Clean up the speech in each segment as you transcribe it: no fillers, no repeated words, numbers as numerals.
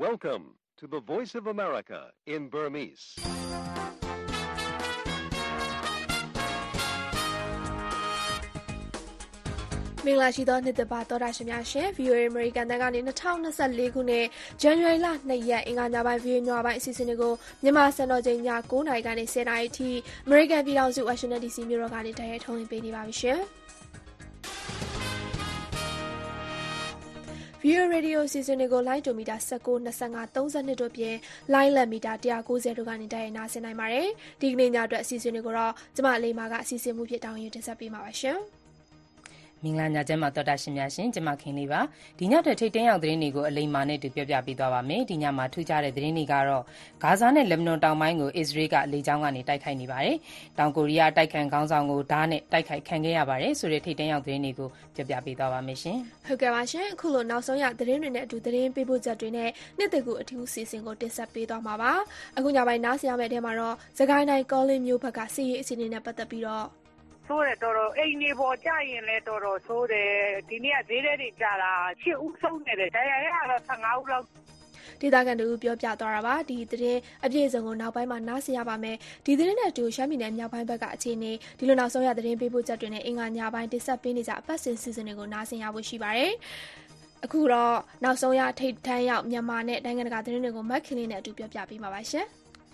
Welcome to the Voice of America in Burmese. ။မင်္ဂလာရှိသောနှစ်သစ်ပါသောတာရှင်များရှင် VOA American တန်ကနေ2024ခုနှစ်ဇန်နဝါရီလ2ရက်အင်္ဂါညပိုင်း VOA ညပိုင်းအစီအစဉ်တွေကိုမြန်မာစံတော်ချိန်ည9:00နာရီကနေ10:00နာရီအထိ American ပြည်ထောင်စု Washington DC မြို့တော်ကနေတိုက်ရိုက်ထုတ်လွှင့်ပေးနေပါပြီရှင်။ VOA Radio အစီအစဉ်တွေကို လိုင်းဒိုမီတာ19, 25, 32တို့ပြင်လိုင်းလက်မီတာ190တို့ကနေတိုက်ရိုက်နားဆင်နိုင်ပါတယ်။ဒီကနေ့ညအတွက်အစီအစဉ်တွေကိုတော့ကျမအလေးမာကအစီအစဉ်မှုဖြစ်တောင်းရင်တင်ဆက်ပေးမှာပါရှင်။မင်္ဂလာညချမ်းပါတော်တာရှင်များရှင်ကျမခင်လေးပါဒီညတဲ့ထိတ်တန်းရောက်သတင်းတွေကိုအလိမ္မာနဲ့တူပြောပြပေးသွားပါမယ်ဒီညမှာထူးခြားတဲ့သတင်းတွေကတော့ဂါဇာနဲ့လက်ဘနွန်တောင်ပိုင်းကိုအစ္စရေးကလေကြောင်းကနေတိုက်ခိုက်နေပါတယ်တောင်ကိုရီးယားတိုက်ခိုက်ခေါင်းဆောင်ကိုဓာတ်နဲ့တိုက်ခိုက်ခံခဲ့ရပါတယ်ဆိုတဲ့ထိတ်တန်းရောက်သတင်းတွေကိုပြောပြပေးသွားပါမယ်ရှင်ဟုတ်ကဲ့ပါရှင်အခုလိုနောက်ဆုံးရသတင်းတွေနဲ့အတူသတင်းပေးပို့ချက်တွေနဲ့နှစ်သက်ကူအထူးစီစဉ်ကိုတင်ဆက်ပေးသွားမှာပါအခုညပိုင်းနားဆင်ရမယ့်အထဲမှာတော့စကိုင်းတိုင်းကောလင်းမြို့ဘက်ကစီးရီးအခြေအနေနဲ့ပတ်သက်ပြီးတော့ဆိုးတယ်တော်တော်အိမ်နေပေါ်ကြရင်လည်းတော်တော်ဆိုးတယ်ဒီနေ့ကဈေးထဲတွေကြတာ8ဦးဆုံးနေတယ်တရားရတော့15ဦးလောက်ဒေသခံတို့ပြောပြသွားတာပါဒီသတင်းအပြည့်အစုံကိုနောက်ပိုင်းမှာနားဆင်ရပါမယ်ဒီသတင်းနဲ့အတူရှမ်းပြည်နယ်မြောက်ပိုင်းဘက်ကအခြေအနေဒီလိုနောက်ဆုံးရသတင်းပေးပို့ချက်တွေနဲ့အင်္ဂါညပိုင်းတင်ဆက်ပေးနေကြအပတ်စဉ်စီစဉ်တွေကိုနားဆင်ရဖို့ရှိပါတယ်အခုတော့နောက်ဆုံးရထိတ်ထန်းရောက်မြန်မာနဲ့နိုင်ငံတကာသတင်းတွေကိုမက်ခင်လေးနဲ့အတူပြောပြပေးမှာပါရှင်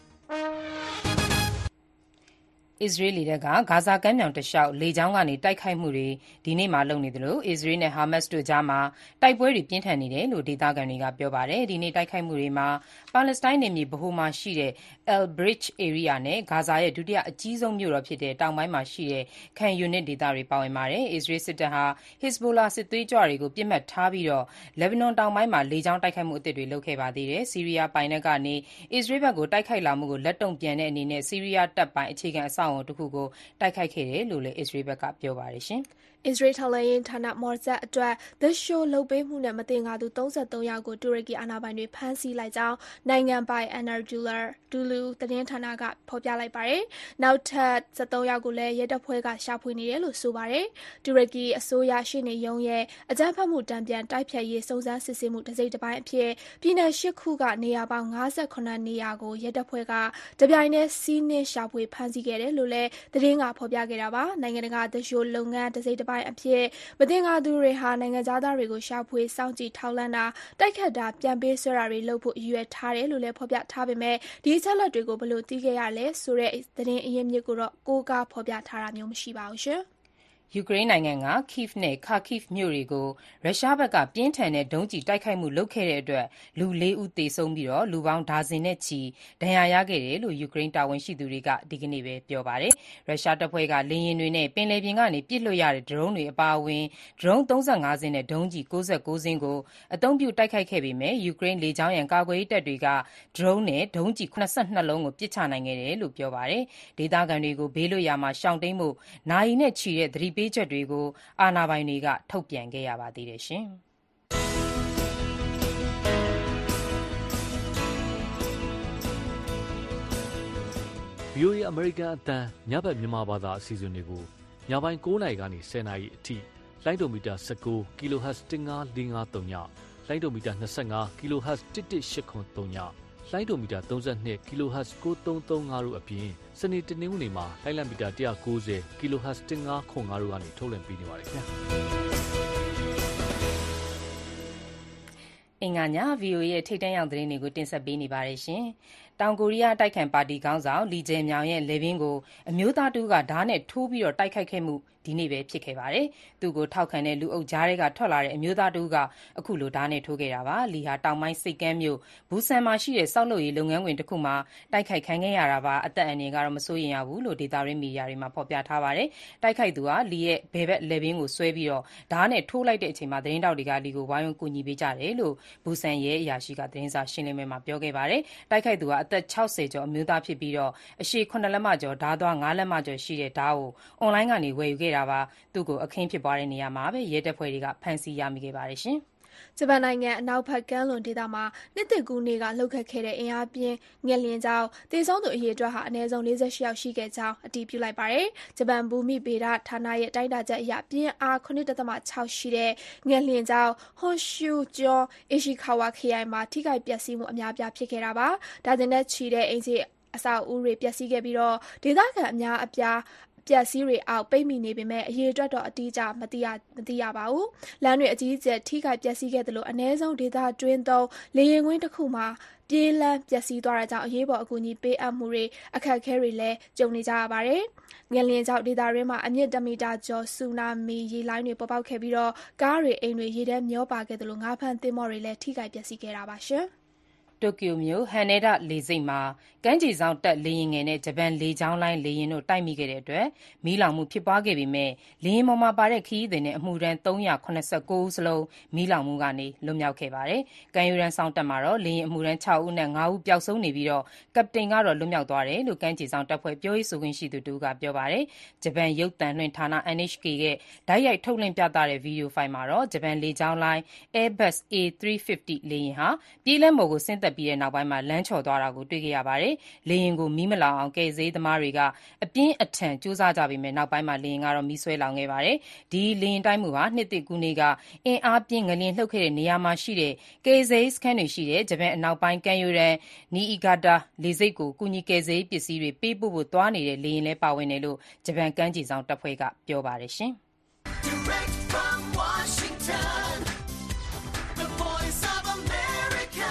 အစ္စရေးလေတပ်ကဂါဇာကမ်းမြောင်တလျှောက်လေကြောင်းကနေတိုက်ခိုက်မှုတွေဒီနေ့မှလုပ်နေသလိုအစ္စရေးနဲ့ဟာမတ်စ်တို့ကြားမှာတိုက်ပွဲတွေပြင်းထန်နေတယ်လို့ဒေသခံတွေကပြောပါတယ်ဒီနေ့တိုက်ခိုက်မှုတွေမှာပါလက်စတိုင်းနယ်မြေဗဟိုမှာရှိတဲ့ El Bridge area နဲ့ဂါဇာရဲ့ဒုတိယအကြီးဆုံးမြို့တော်ဖြစ်တဲ့တောင်ပိုင်းမှာရှိတဲ့Khan Younisဒေသတွေပါဝင်ပါတယ်အစ္စရေးစစ်တပ်ဟာ Hezbollah စစ်သွေးကြွတွေကိုပြစ်မှတ်ထားပြီးတော့လက်ဘနွန်တောင်ပိုင်းမှာလေကြောင်းတိုက်ခိုက်မှုအသစ်တွေလုပ်ခဲ့ပါသေးတယ်ဆီးရီးယားပိုင်နက်ကနေအစ္စရေးဘက်ကိုတိုက်ခိုက်လာမှုကိုလက်တုံ့ပြန်တဲ့အနေနဲ့ဆီးရီးယားတပ်ပိုင်းအခြေခံအဆောက်အအုံတစ်ခုကိုတိုက်ခိုက်ခဲ့တယ်လို့လည်းအစ္စရေးဘက်ကပြောပါတယ်ရှင်အစ္စရေးထောက်လှမ်းရေးဌာနမော်ဆတ်အတွက် The Show လုပ်ပေးမှုနဲ့မသင်္ကာသူ33ယောက်ကိုတူရကီအာဏာပိုင်တွေဖမ်းဆီးလိုက်ကြောင်းနိုင်ငံပိုင် Anadolu သတင်းဌာနကဖော်ပြလိုက်ပါတယ်။နောက်ထပ်73ယောက်ကိုလည်းရဲတပ်ဖွဲ့ကရှာဖွေနေတယ်လို့ဆိုပါတယ်။တူရကီအစိုးရရှေ့နေရုံးရဲ့အကြမ်းဖက်မှုတံပြန်တိုက်ဖျက်ရေးစုံစမ်းစစ်ဆေးမှုတစ်စိတ်တစ်ပိုင်းအဖြစ်ပြည်내10ခုကနေရာပေါင်း58နေရာကိုရဲတပ်ဖွဲ့ကတပြိုင်တည်းစီးနင်းရှာဖွေဖမ်းဆီးခဲ့တယ်လို့လည်းသတင်းကဖော်ပြခဲ့တာပါ။နိုင်ငံတကာ The Show လုပ်ငန်းတစ်စိတ်တစ်ပိုင်းအဖြစ်မသင်္ကာသူတွေဟာနိုင်ငံသားတွေကိုရှာဖွေစောင့်ကြည့်ထောက်လှမ်းတာတိုက်ခတ်တာပြန်ပေးဆွဲတာတွေလုပ်ဖို့ရည်ရွယ်ထားတယ်လို့လည်းဖော်ပြထားပေမဲ့ဒီအချက်အလက်တွေကိုဘယ်လိုသိခဲ့ရလဲဆိုတဲ့သတင်းအရင်းမြစ်ကိုတော့ကိုးကားဖော်ပြထားတာမျိုးမရှိပါဘူးရှင်ယူကရိန်းနိုင်ငံက Kyiv နဲ့ Kharkiv မြို့တွေကိုရုရှားဘက်ကပြင်းထန်တဲ့ဒုံးကျည်တိုက်ခိုက်မှုလုပ်ခဲ့တဲ့အတွက်လူ4ဦးသေဆုံးပြီးလူပေါင်းဒါဇင်နဲ့ချီဒဏ်ရာရခဲ့တယ်လို့ယူကရိန်းတာဝန်ရှိသူတွေကဒီကနေ့ပဲပြောပါတယ်။ရုရှားတပ်ဖွဲ့ကလေယာဉ်တွေနဲ့ပင်လယ်ပြင်ကနေပစ်လွှတ်ရတဲ့ဒရုန်းတွေအပါအဝင်ဒရုန်း35စင်းနဲ့ဒုံးကျည်69စင်းကိုအသုံးပြုတိုက်ခိုက်ခဲ့ပေမဲ့ယူကရိန်းလေကြောင်းရန်ကာကွယ်ရေးတပ်တွေကဒရုန်းနဲ့ဒုံးကျည်82လုံးကိုပစ်ချနိုင်ခဲ့တယ်လို့ပြောပါတယ်။ဒေသခံတွေကိုဘေးလွတ်ရာမှာရှောင်တိမ်းဖို့နာရီနဲ့ချီတဲ့သတိပေးချက်တွေကိုအာဏာပိုင်တွေကထုတ်ပြန်ခဲ့ရပါသေးတယ်ရှင်။ VOA အမေရိကန်အသံညဘက်မြန်မာဘာသာအစီအစဉ်တွေကိုညပိုင်း9:00နာရီကနေ10:00နာရီအထိလိုင်းဒိုမီတာ19 kHz 15553ညလိုင်းဒိုမီတာ25 kHz 11803ညလိုင်းဒိုမီတာ32 kHz 9335တို့အပြင်စနေတနင်္ဂနွေမှာလိုင်းလံမီတာ190 kHz 1505တို့ကနေထုတ်လွှင့်ပေးနေပါတယ်ခင်ဗျာအင်္ဂါည VOA ရဲ့ထိတ်တန့်ရောက်သတင်းတွေကိုတင်ဆက်ပေးနေပါတယ်ရှင်။တောင်ကိုရီးယားတိုက်ခိုက်ပါတီခေါင်းဆောင်လီဂျယ်မြောင်ရဲ့လေပင်ကိုအမျိုးသားတူကဓာတ်နဲ့ထိုးပြီးတိုက်ခိုက်ခဲ့မှုဒီနေ့ပဲဖြစ်ခဲ့ပါတယ်။သူ့ကိုထောက်ခံတဲ့လူအုပ်ကြားတွေကထွက်လာတဲ့အမျိုးသားတူကအခုလိုဓာတ်နဲ့ထိုးခဲ့တာပါ။လီဟာတောင်ပိုင်းစိတ်ကမ်းမြို့ဘူဆန်မှာရှိတဲ့စောက်လုပ်ရေးလုပ်ငန်းခွင်တစ်ခုမှာတိုက်ခိုက်ခံခဲ့ရတာပါ။အသက်အန္တရာယ်ကတော့မစိုးရိမ်ရဘူးလို့ဒေသရင်းမီဒီယာတွေမှာဖော်ပြထားပါတယ်။တိုက်ခိုက်သူကလီရဲ့ဘယ်ဘက်လေပင်ကိုဆွဲပြီးဓာတ်နဲ့ထိုးလိုက်တဲ့အချိန်မှာသတင်းတောက်တွေကလီကိုဝိုင်းဝန်းကူညီပေးကြတယ်လို့ဘူဆန်ရဲအရာရှိကသတင်းစာရှင်းလင်းပွဲမှာပြောခဲ့ပါတယ်။တိုက်ခိုက်သူကအသက်60ကျော်အမျိုးသားဖြစ်ပြီးအရှည်9လက်မကျော်ဓားသွား9လက်မကျော်ရှိတဲ့ဓားကိုအွန်လိုင်းကနေဝယ်ယူခဲ့တာပါသူ့ကိုအခင်းဖြစ်ပွားတဲ့နေရာမှာပဲရဲတပ်ဖွဲ့တွေကဖမ်းဆီးရမိခဲ့ပါတယ်ရှင်ဂျပန်နိုင်ငံအနောက်ဘက်ကမ်းလွန်ဒေသမှာနှစ်သစ်ကူးနေ့ကလှုပ်ခတ်ခဲ့တဲ့အင်အားပြင်းငလျင်ကြောင့်သေဆုံးသူအရေအတွက်ဟာအနည်းဆုံး48ယောက်ရှိခဲ့ကြောင်းအတည်ပြုလိုက်ပါတယ်။ဂျပန်ဘူမိဗေဒဌာနရဲ့တိုင်းတာချက်အရပြင်းအား 7.6 ရှိတဲ့ငလျင်ကြောင့်ဟွန်ရှူကျွန်းအေရှီခါဝါခရိုင်မှာထိခိုက်ပျက်စီးမှုအများအပြားဖြစ်ခဲ့တာပါ။ဒါဇင်နဲ့ချီတဲ့အိမ်ခြေအဆောက်အဦတွေပျက်စီးခဲ့ပြီးဒေသခံအများအပြားပျက်စီးတွေအောက်ပိတ်မိနေပေမဲ့အရေးအတွက်တော့အတိအကျမသိရပါဘူး။လမ်းတွေအကြီးအကျယ်ထိခိုက်ပျက်စီးခဲ့သလိုအနည်းဆုံးဒေသတွင်းသုံးလေယာဉ်ကွင်းတစ်ခုမှာပြေးလမ်းပျက်စီးသွားတာကြောင့်အရေးပေါ်အကူအညီပေးအပ်မှုတွေအခက်အခဲတွေလည်းကြုံနေကြရပါတယ်။ငလျင်ကြောင့်ဒေသတွင်းမှာအမြင့်1 မီတာကျော်ဆူနာမီရေလှိုင်းတွေပေါ်ပေါက်ခဲ့ပြီးကားတွေအိမ်တွေရေထဲမျောပါခဲ့သလိုငါးဖမ်းသင်္ဘောတွေလည်းထိခိုက်ပျက်စီးခဲ့တာပါရှင်။တိုကျိုမြို့ဟန်နဲဒလေဆိပ်မှာကမ်းခြေစောင့်တပ်လေယာဉ်ငယ်နဲ့ဂျပန်လေကြောင်းလိုင်းလေယာဉ်တို့တိုက်မိခဲ့တဲ့အတွက်မီးလောင်မှုဖြစ်ပွားခဲ့ပေမဲ့လေယာဉ်ပေါ်မှာပါတဲ့ခရီးသည်နဲ့အမှုထမ်း379ဦးစလုံးမီးလောင်မှုကနေလွတ်မြောက်ခဲ့ပါတယ်။ကမ်းရိုးတန်းစောင့်တပ်မှာတော့လေယာဉ်အမှုထမ်း6ဦးနဲ့5ဦးပျောက်ဆုံးနေပြီးကပတိန်ကတော့လွတ်မြောက်သွားတယ်လို့ကမ်းခြေစောင့်တပ်ဖွဲ့ပြောရေးဆိုခွင့်ရှိသူတဦးကပြောပါတယ်။ဂျပန်ရုပ်သံလွှင့်ဌာန NHK ရဲ့တိုက်ရိုက်ထုတ်လွှင့်ပြသတဲ့ဗီဒီယိုဖိုင်မှာတော့ဂျပန်လေကြောင်းလိုင်း Airbus A350 လေယာဉ်ဟာပြေးလမ်းပေါ်ကိုဆင်းသက်ပြီးတဲ့နောက်ပိုင်းမှာလမ်းချော်သွားတာကိုတွေ့ခဲ့ရပါတယ်။လေယာဉ်ကိုမီးမလောင်အောင်ကယ်ဆယ်ရေးသမားတွေကအပြင်းအထန်ကြိုးစားကြပေမဲ့နောက်ပိုင်းမှာလေယာဉ်ကတော့မီးစွဲလောင်ခဲ့ပါတယ်။ဒီလေယာဉ်တိုက်မှုဟာနှစ်သစ်ကူးနေ့ကအင်အားပြင်းငလျင်လှုပ်ခဲ့တဲ့နေရာမှာရှိတဲ့ကယ်ဆယ်ရေးစခန်းတွေရှိတဲ့ဂျပန်အနောက်ပိုင်းကမ်းရိုးတန်းနီအီဂါတာလေဆိပ်ကိုကူညီကယ်ဆယ်ရေးပစ္စည်းတွေပေးပို့ဖို့သွားနေတဲ့လေယာဉ်လည်းပါဝင်တယ်လို့ဂျပန်ကမ်းခြေစောင့်တပ်ဖွဲ့ကပြောပါတယ်ရှင်။ Direct from Washington, the voice of America,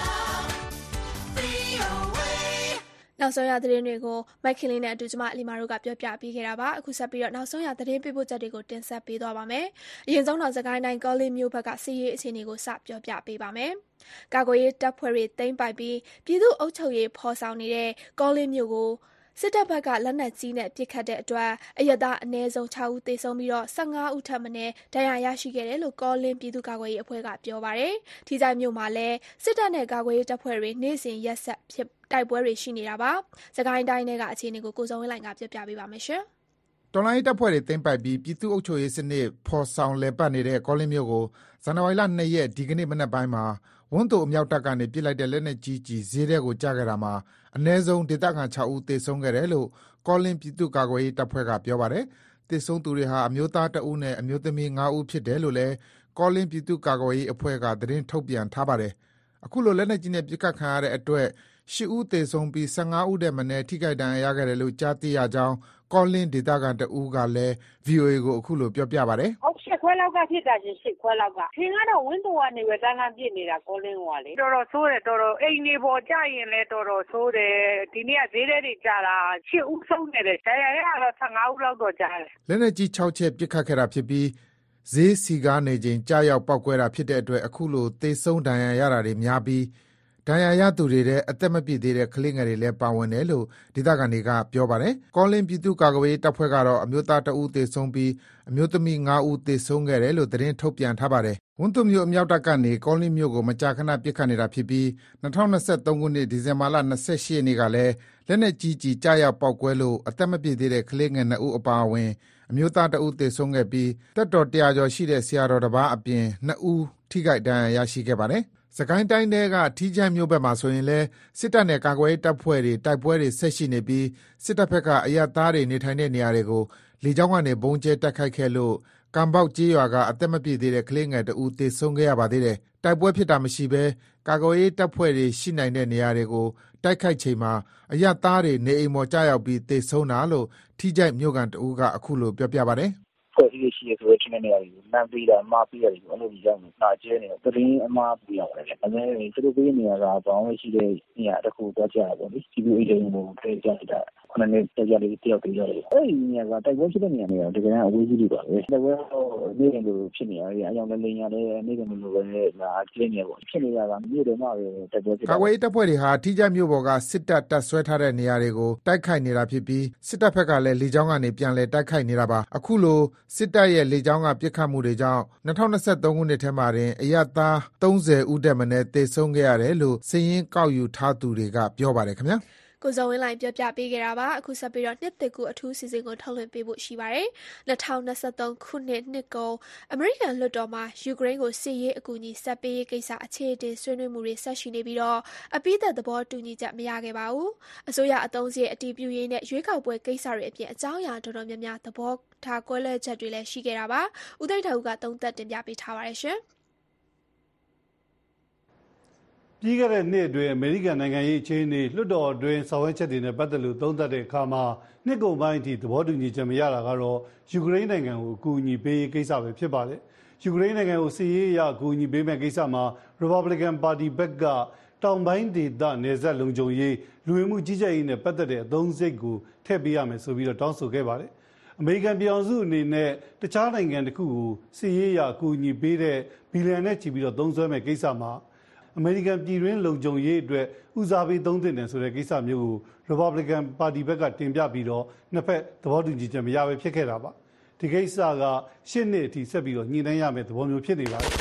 VOA. နောက်ဆုံးရသတင်းတွေကိုမိုက်ကလေးနဲ့အတူကျမအလီမာတို့ကပြောပြပေးခဲ့တာပါအခုဆက်ပြီးနောက်ဆုံးရသတင်းပေးပို့ချက်တွေကိုတင်ဆက်ပေးသွားပါမယ်အရင်ဆုံးတော့စကိုင်းတိုင်းကောလင်းမြို့ဘက်ကစီးရေးအခြေအနေကိုစပြောပြပေးပါမယ်ကာကွယ်ရေးတပ်ဖွဲ့တွေသိမ်းပိုက်ပြီးပြည်သူ့အုပ်ချုပ်ရေးဖော်ဆောင်နေတဲ့ကောလင်းမြို့ကိုစစ်တပ်ဘက်ကလက်နက်ကြီးနဲ့ပစ်ခတ်တဲ့အတွက်အရက်သားအနည်းဆုံး6ဦးသေဆုံးပြီး15ဦးထပ်မံဒဏ်ရာရရှိခဲ့တယ်လို့ကောလင်းပြည်သူ့ကာကွယ်ရေးအဖွဲ့ကပြောပါတယ်။ထီချိုင်မြို့မှာလည်းစစ်တပ်နဲ့ကာကွယ်ရေးတပ်ဖွဲ့တွေနေ့စဉ်ရက်ဆက်ဖြစ်တိုက်ပွဲတွေရှိနေတာပါ။စကိုင်းတိုင်းကအခြေအနေကိုကိုစုံဝင်းလိုင်ကပြောပြပေးပါမယ်ရှင်။တော်လိုင်းတပ်ဖွဲ့တွေသိမ်းပိုက်ပြီးပြည်သူ့အုပ်ချုပ်ရေးစနစ်ဖော်ဆောင်လည်ပတ်နေတဲ့ကောလင်းမြို့ကိုဇန်နဝါရီလ2ရက်ဒီကနေ့မနက်ပိုင်းမှာဝန်းသိုအမြောက်တပ်ကနေပစ်လိုက်တဲ့လက်နက်ကြီးဈေးထဲကိုကျခဲ့တာမှာအနည်းဆုံးဒေသခံ6ဦးသေဆုံးခဲ့တယ်လို့ကောလင်းပြည်သူ့ကာကွယ်ရေးတပ်ဖွဲ့ကပြောပါတယ်။သေဆုံးသူတွေဟာအမျိုးသား2ဦးနဲ့အမျိုးသမီး5ဦးဖြစ်တယ်လို့လည်းကောလင်းပြည်သူ့ကာကွယ်ရေးအဖွဲ့ကသတင်းထုတ်ပြန်ထားပါတယ်။အခုလိုလက်နက်ကြီးနဲ့ပစ်ခတ်ခံရတဲ့အတွက်10ဦးသေဆုံးပြီး15ဦးထက်မနည်းထိခိုက်ဒဏ်ရာရခဲ့တယ်လို့ကြားသိရကြောင်းကောလင်းဒေသခံတဦးကလည်း VOA ကိုအခုလိုပြောပြပါတယ်။ဟုတ်8ခွဲလောက်ကဖြစ်တာချင်း8ခွဲလောက်က။ခင်ကတော့ဝင်းတော်ကနေပဲတန်းတန်းပြစ်နေတာကောလင်းကလေ။တော်တော်ဆိုးတယ်တော်တော်အိမ်နေပေါ်ကြရင်လည်းတော်တော်ဆိုးတယ်။ဒီနေ့ကဈေးထဲတွေကြတာ10ဦးဆုံးနေတယ်။ဒါရရတော့15ဦးလောက်တော့ကြားတယ်။လက်နက်ကြီး6ချက်ပစ်ခတ်ခဲ့တာဖြစ်ပြီးဈေးစီကားနေချိန်ကြားရောက်ပောက်ကွဲတာဖြစ်တဲ့အတွက်အခုလိုသေဆုံးဒဏ်ရာရတာတွေများပြီးဒဏ်ရာရသူတွေထဲအသက်မပြည့်သေးတဲ့ကလေးငယ်တွေလည်းပါဝင်တယ်လို့ဒေသခံတွေကပြောပါတယ်။ကောလင်းပြည်သူ့ကာကွယ်ရေးတပ်ဖွဲ့ကတော့အမျိုးသား2ဦးသေဆုံးပြီးအမျိုးသမီး5ဦးသေဆုံးခဲ့တယ်လို့သတင်းထုတ်ပြန်ထားပါတယ်။ဝန်းသိုမြို့အမြောက်တပ်ကနေကောလင်းမြို့ကိုမကြာခဏပစ်ခတ်နေတာဖြစ်ပြီး2023ခုနှစ်ဒီဇင်ဘာလ28ရက်နေ့ကလည်းလက်နက်ကြီးကြားရောက်ပောက်ကွဲလို့အသက်မပြည့်သေးတဲ့ကလေးငယ်2ဦးအပါအဝင်အမျိုးသား2ဦးသေဆုံးခဲ့ပြီးတပ်တော်100ကျော်ရှိတဲ့ဆရာတော်တစ်ပါးအပြင်2ဦးထိခိုက်ဒဏ်ရာရရှိခဲ့ပါတယ်။စကိုင်းတိုင်းထဲကထီးချိုင်မြို့ဘက်မှာဆိုရင်လည်းစစ်တပ်နဲ့ကာကွယ်ရေးတပ်ဖွဲ့တွေတိုက်ပွဲတွေဆက်ရှိနေပြီးစစ်တပ်ဘက်ကအရပ်သားတွေနေထိုင်တဲ့နေရာတွေကိုလေကြောင်းကနေဘုံကျဲတိုက်ခိုက်ခဲ့လို့ကံပေါက်ကျေးရွာကအသက်မပြည့်သေးတဲ့ကလေးငယ်2ဦးသေဆုံးခဲ့ရပါသေးတယ်။တိုက်ပွဲဖြစ်တာမရှိဘဲကာကွယ်ရေးတပ်ဖွဲ့တွေရှိနိုင်တဲ့နေရာတွေကိုတိုက်ခိုက်ချိန်မှာအရပ်သားတွေနေအိမ်ပေါ်ကျရောက်ပြီးသေဆုံးတာလို့ထီးချိုင်မြို့ကန်2ဦးကအခုလိုပြောပြပါတယ်။ဖွဲ့စည်းရရှိရဆိုတဲ့ချင်းနေရာတွေကိုလမ်းပေးတာအမှားပေးရတယ်အဲ့လိုကြီးရောက်နေတာကျဲနေတော့သတင်းအမှားပြရတယ်။အဲဒါသူတို့ပေးနေရတာဘောင်းရှိတဲ့နေရာတစ်ခုတော့ကြာပါဘူး။ဒီလိုအေဂျင်ကိုပြေးကြတာခုနကတကြလေးတယောက်တည်းရတယ်။အဲ့ဒီနေရာကတိုက်ပွဲဖြစ်တဲ့နေရာတွေတကယ်အဝေးကြီးတွေပါပဲ။တိုက်ပွဲတော့နေရင်လိုဖြစ်နေရတယ်။အကြောင်းလည်းလင်းရတယ်နေတယ်လို့ပဲလာကျင်းနေပေါ့။ဖြစ်နေရတာမြို့တော်မှာပဲတိုက်ပွဲဖြစ်ကာကွယ်ရေးတပ်ဖွဲ့တွေဟာထီးချိုင်မြို့ပေါ်ကစစ်တပ်တပ်ဆွဲထားတဲ့နေရာတွေကိုတိုက်ခိုက်နေတာဖြစ်ပြီးစစ်တပ်ဘက်ကလည်းလေကြောင်းကနေပြန်လည်တိုက်ခိုက်နေတာပါ။အခုလိုစစ်တပ်ရဲ့လေကြောင်းကပစ်ခတ်မှုတွေကြောင့်2023ခုနှစ်ထဲမှာတင်အရပ်သား30ဦးတက်မနည်းသေဆုံးခဲ့ရတယ်လို့စည်ရင်းကောက်ယူထားသူတွေကပြောပါတယ်ခင်ဗျာကိုဇော်ဝင်းလှိုင်ပြောပြပေးခဲ့တာပါအခုဆက်ပြီးတော့နှစ်သစ်ကူအထူးစီစဉ်ကိုထုတ်လွှင့်ပေးဖို့ရှိပါတယ်2023ခုနှစ်ကုန်အမေရိကန်လွှတ်တော်မှာယူကရိန်းကိုစစ်ရေးအကူအညီဆက်ပေးရေးကိစ္စအခြေအတင်ဆွေးနွေးမှုတွေဆက်ရှိနေပြီးတော့အပိသက်သဘောတူညီချက်မရခဲ့ပါဘူးအစိုးရအသုံးစရိတ်အတည်ပြုရေးနဲ့ရွေးကောက်ပွဲကိစ္စတွေအပြင်အကြောင်းအရာတော်တော်များများသဘောထားကွဲလွဲချက်တွေလည်းရှိခဲ့တာပါဦးသိန်းထောင်ကသုံးသပ်တင်ပြပေးထားပါတယ်ရှင်ပြီးခဲ့တဲ့နှစ်အတွင်းအမေရိကန်နိုင်ငံရေးအခြေအနေလွှတ်တော်အတွင်းဆောင်ရွက်ချက်တွေနဲ့ပတ်သက်လို့သုံးသပ်တဲ့အခါမှာနှစ်ကုန်ပိုင်းအထိသဘောတူညီချက်မရတာကတော့ယူကရိန်းနိုင်ငံကိုအကူအညီပေးရေးကိစ္စပဲဖြစ်ပါတယ်။ယူကရိန်းနိုင်ငံကိုစစ်ရေးအရအကူအညီပေးမဲ့ကိစ္စမှာ Republican Party ဘက်ကတောင်ပိုင်းဒေသနယ်စပ်လုံခြုံရေးလူဝင်မှုကြီးကြပ်ရေးနဲ့ပတ်သက်တဲ့အသုံးစရိတ်ကိုထည့်ပေးရမယ်ဆိုပြီးတော့တောင်းဆိုခဲ့ပါတယ်။အမေရိကန်ပြည်ထောင်စုအနေနဲ့တခြားနိုင်ငံတစ်ခုကိုစစ်ရေးအရအကူအညီပေးတဲ့ဘီလီယံနဲ့ချီပြီးတော့သုံးစွဲမဲ့ကိစ္စမှာအမေရိကန်ပြည်တွင်းလုံခြုံရေးအတွက်ဦးစားပေးသုံးသင့်တယ်ဆိုတဲ့ကိစ္စမျိုးကို Republican Party ဘက်ကတင်ပြပြီးတော့နှစ်ဖက်သဘောတူညီချက်မရဘဲဖြစ်ခဲ့တာပါဒီကိစ္စကရှစ်နှစ်အထိဆက်ပြီးတော့ညှိနှိုင်းရမယ့်သဘောမျိုးဖြစ်နေပါတယ်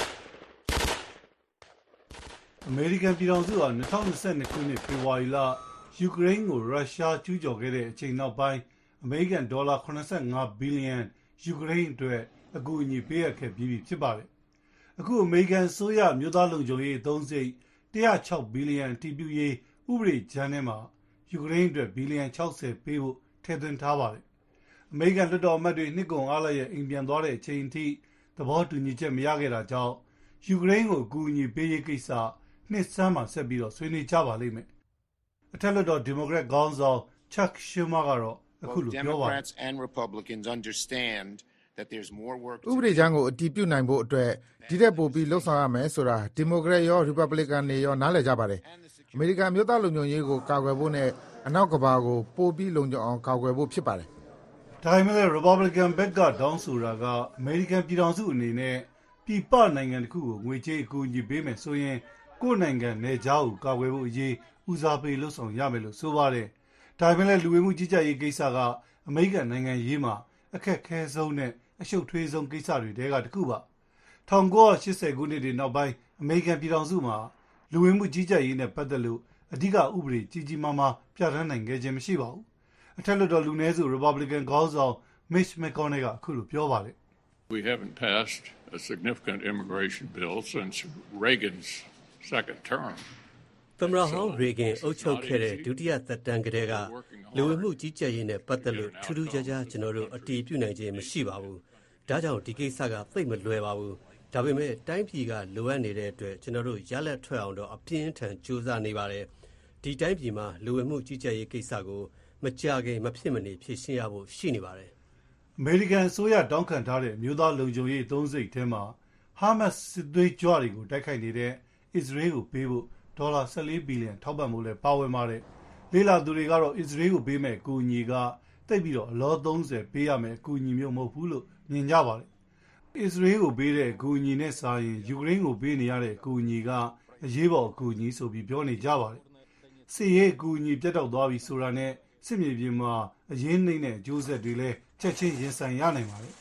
အမေရိကန်ပြည်ထောင်စုက2022ခုနှစ်ဖေဖော်ဝါရီလယူကရိန်းကိုရုရှားကျူးကျော်ခဲ့တဲ့အချိန်နောက်ပိုင်းအမေရိကန်ဒေါ်လာ85ဘီလီယံယူကရိန်းအတွက်အကူအညီပေးအပ်ခဲ့ပြီးဖြစ်ပါတယ်အခုအမေရိကန်ဆိုရမြို့သားလုံခြုံရေးအသုံးစရိတ်106ဘီလီယံတည်ပြုရေးဥပဒေကြမ်းထဲမှာယူကရိန်းအတွက်ဘီလီယံ60ပေးဖို့ထည့်သွင်းထားပါတယ်။အမေရိကန်လွှတ်တော်အမတ်တွေနှစ်ကုန်အားလျက်အိမ်ပြန်သွားတဲ့အချိန်ထိသဘောတူညီချက်မရခဲ့တာကြောင့်ယူကရိန်းကိုအကူအညီပေးရေးကိစ္စနှစ်ဆန်းမှာဆက်ပြီးတော့ဆွေးနွေးကြပါလိမ့်မယ်။အထက်လွှတ်တော်ဒီမိုကရက်ခေါင်းဆောင် Chuck Schumer ကတော့အခုလိုပြောပါတယ်။ Democrats and Republicans understand that there's more work ဥပဒေကြမ်းကိုအတည်ပြုနိုင်ဖို့အတွက်ဒီတဲ့ပို့ပြီးလှုပ်ဆောင်ရမယ်ဆိုတာဒီမိုကရက်ရောရီပတ်ဘလစ်ကန်တွေရောနားလည်ကြပါတယ်အမေရိကန်မျိုးသားလုံခြုံရေးကိုကာကွယ်ဖို့နဲ့အနောက်ကဘာကိုပို့ပြီးလုံခြုံအောင်ကာကွယ်ဖို့ဖြစ်ပါတယ်ဒါပေမဲ့ Republican ဘက်ကတောင်းဆိုတာကအမေရိကန်ပြည်ထောင်စုအနေနဲ့ပြည်ပနိုင်ငံတစ်ခုကိုငွေကြေးအကူအညီပေးမယ်ဆိုရင်ကိုယ့်နိုင်ငံနယ်ခြားကိုကာကွယ်ဖို့အရေးဦးစားပေးလှုပ်ဆောင်ရမယ်လို့ဆိုပါတယ်ဒါပေမဲ့လူဝင်မှုကြီးကြပ်ရေးကိစ္စကအမေရိကန်နိုင်ငံရေးမှာအခက်ခဲဆုံးနဲ့အရှုပ်ထွေးဆုံးကိစ္စတွေတဲကတစ်ခုပါ1980ခုနှစ်တွေနောက်ပိုင်းအမေရိကန်ပြည်ထောင်စုမှာလူဝင်မှုကြီးကြပ်ရေးနဲ့ပတ်သက်လို့အဓိကဥပဒေကြီးကြီးမားမားပြဋ္ဌာန်းနိုင်ခဲ့ခြင်းမရှိပါဘူးအထက်လွှတ်တော်လူနည်းစု Republican ခေါင်းဆောင် Mitch McConnell ကအခုလိုပြောပါတယ် We haven't passed a significant immigration bill since Reagan's second term သမ္မတဟောင်းရေဂင်အုပ်ချုပ်ခဲ့တဲ့ဒုတိယသက်တမ်းကတည်းကလူဝင်မှုကြီးကြပ်ရေးနဲ့ပတ်သက်လို့ထူးထူးခြားခြားကျွန်တော်တို့အတည်ပြုနိုင်ခြင်းမရှိပါဘူးဒါကြောင့်ဒီကိစ္စကသိပ်မလွယ်ပါဘူးဒါပေမဲ့တိုင်းပြည်ကလိုအပ်နေတဲ့အတွက်ကျွန်တော်တို့ရလက်ထွက်အောင်တော့အပြင်းထန်ကြိုးစားနေပါတယ်ဒီတိုင်းပြည်မှာလူဝင်မှုကြီးကြပ်ရေးကိစ္စကိုမကြခင်မဖြစ်မနေဖြေရှင်းရဖို့ရှိနေပါတယ်အမေရိကန်အစိုးရတောင်းခံထားတဲ့မြို့သားလုံခြုံရေးအသုံးစရိတ်ထဲမှာဟာမတ်စစ်သွေးကြွတွေကိုတိုက်ခိုက်နေတဲ့အစ္စရေးကိုပေးဖို့ဒေါ်လာ14ဘီလီယံထောက်ပံ့မှုလည်းပါဝင်ပါတယ်လေးလာသူတွေကတော့အစ္စရေးကိုပေးမဲ့အကူအညီကတိတ်ပြီးတော့အလော30ပေးရမယ်အကူအညီမျိုးမဟုတ်ဘူးလို့မြင်ကြပါတယ်အစ္စရေးကိုပေးတဲ့အကူအညီနဲ့စာရင်ယူကရိန်းကိုပေးနေရတဲ့အကူအညီကအရေးပေါ်အကူအညီဆိုပြီးပြောနေကြပါတယ်စစ်ရေးအကူအညီပြတ်တောက်သွားပြီဆိုတာနဲ့စစ်မြေပြင်မှာအရင်းနှိမ့်တဲ့အကျိုးဆက်တွေလည်းချက်ချင်းရင်ဆိုင်ရနိုင်ပါတယ်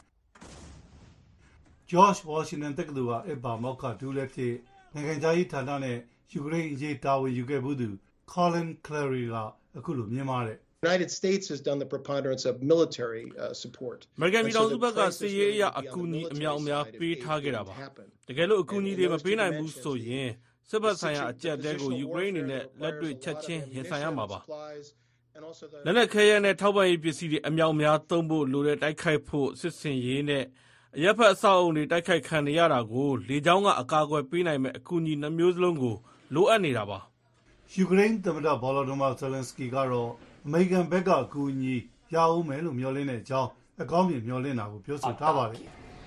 George Washington တက္ကသိုလ်ကအပါမောက္ခဒူးလည်းဖြစ်နိုင်ငံခြားရေးဌာနနဲ့ယူကရိန်းအရေးတာဝန်ယူခဲ့မှုသူ Colin Clary ကအခုလိုမြင်ပါတယ် United States has done the preponderance of military support. အမေရိကန်ပြည်ထောင်စုဘက်ကစစ်ရေးအရအကူအညီအများအများပေးထားခဲ့တာပါ။တကယ်လို့အကူအညီတွေမပေးနိုင်ဘူးဆိုရင်စစ်ဘက်ဆိုင်ရာအကြက်တဲကိုယူကရိန်းအနေနဲ့လက်တွေ့ချက်ချင်းရင်ဆိုင်ရမှာပါ။လက်နက်ခဲယမ်းနဲ့ထောက်ပံ့ရေးပစ္စည်းတွေအများအများသုံးဖို့လိုတဲ့တိုက်ခိုက်ဖို့စစ်စင်ရေးနဲ့အရက်ဖက်အဆောက်အုံတွေတိုက်ခိုက်ခံနေရတာကိုလေကြောင်းကအကာအကွယ်ပေးနိုင်မဲ့အကူအညီနှမျိုးစလုံးကိုလိုအပ်နေတာပါ။ယူကရိန်းသမ္မတ Volodymyr Zelensky ကတော့အမေရိကန်ဘက်ကအကူအညီရအောင်မယ်လို့မျှော်လင့်တဲ့အကြောင်းအကောင်းမြင်မျှော်လင့်တာကိုပြောဆိုထားပါတယ်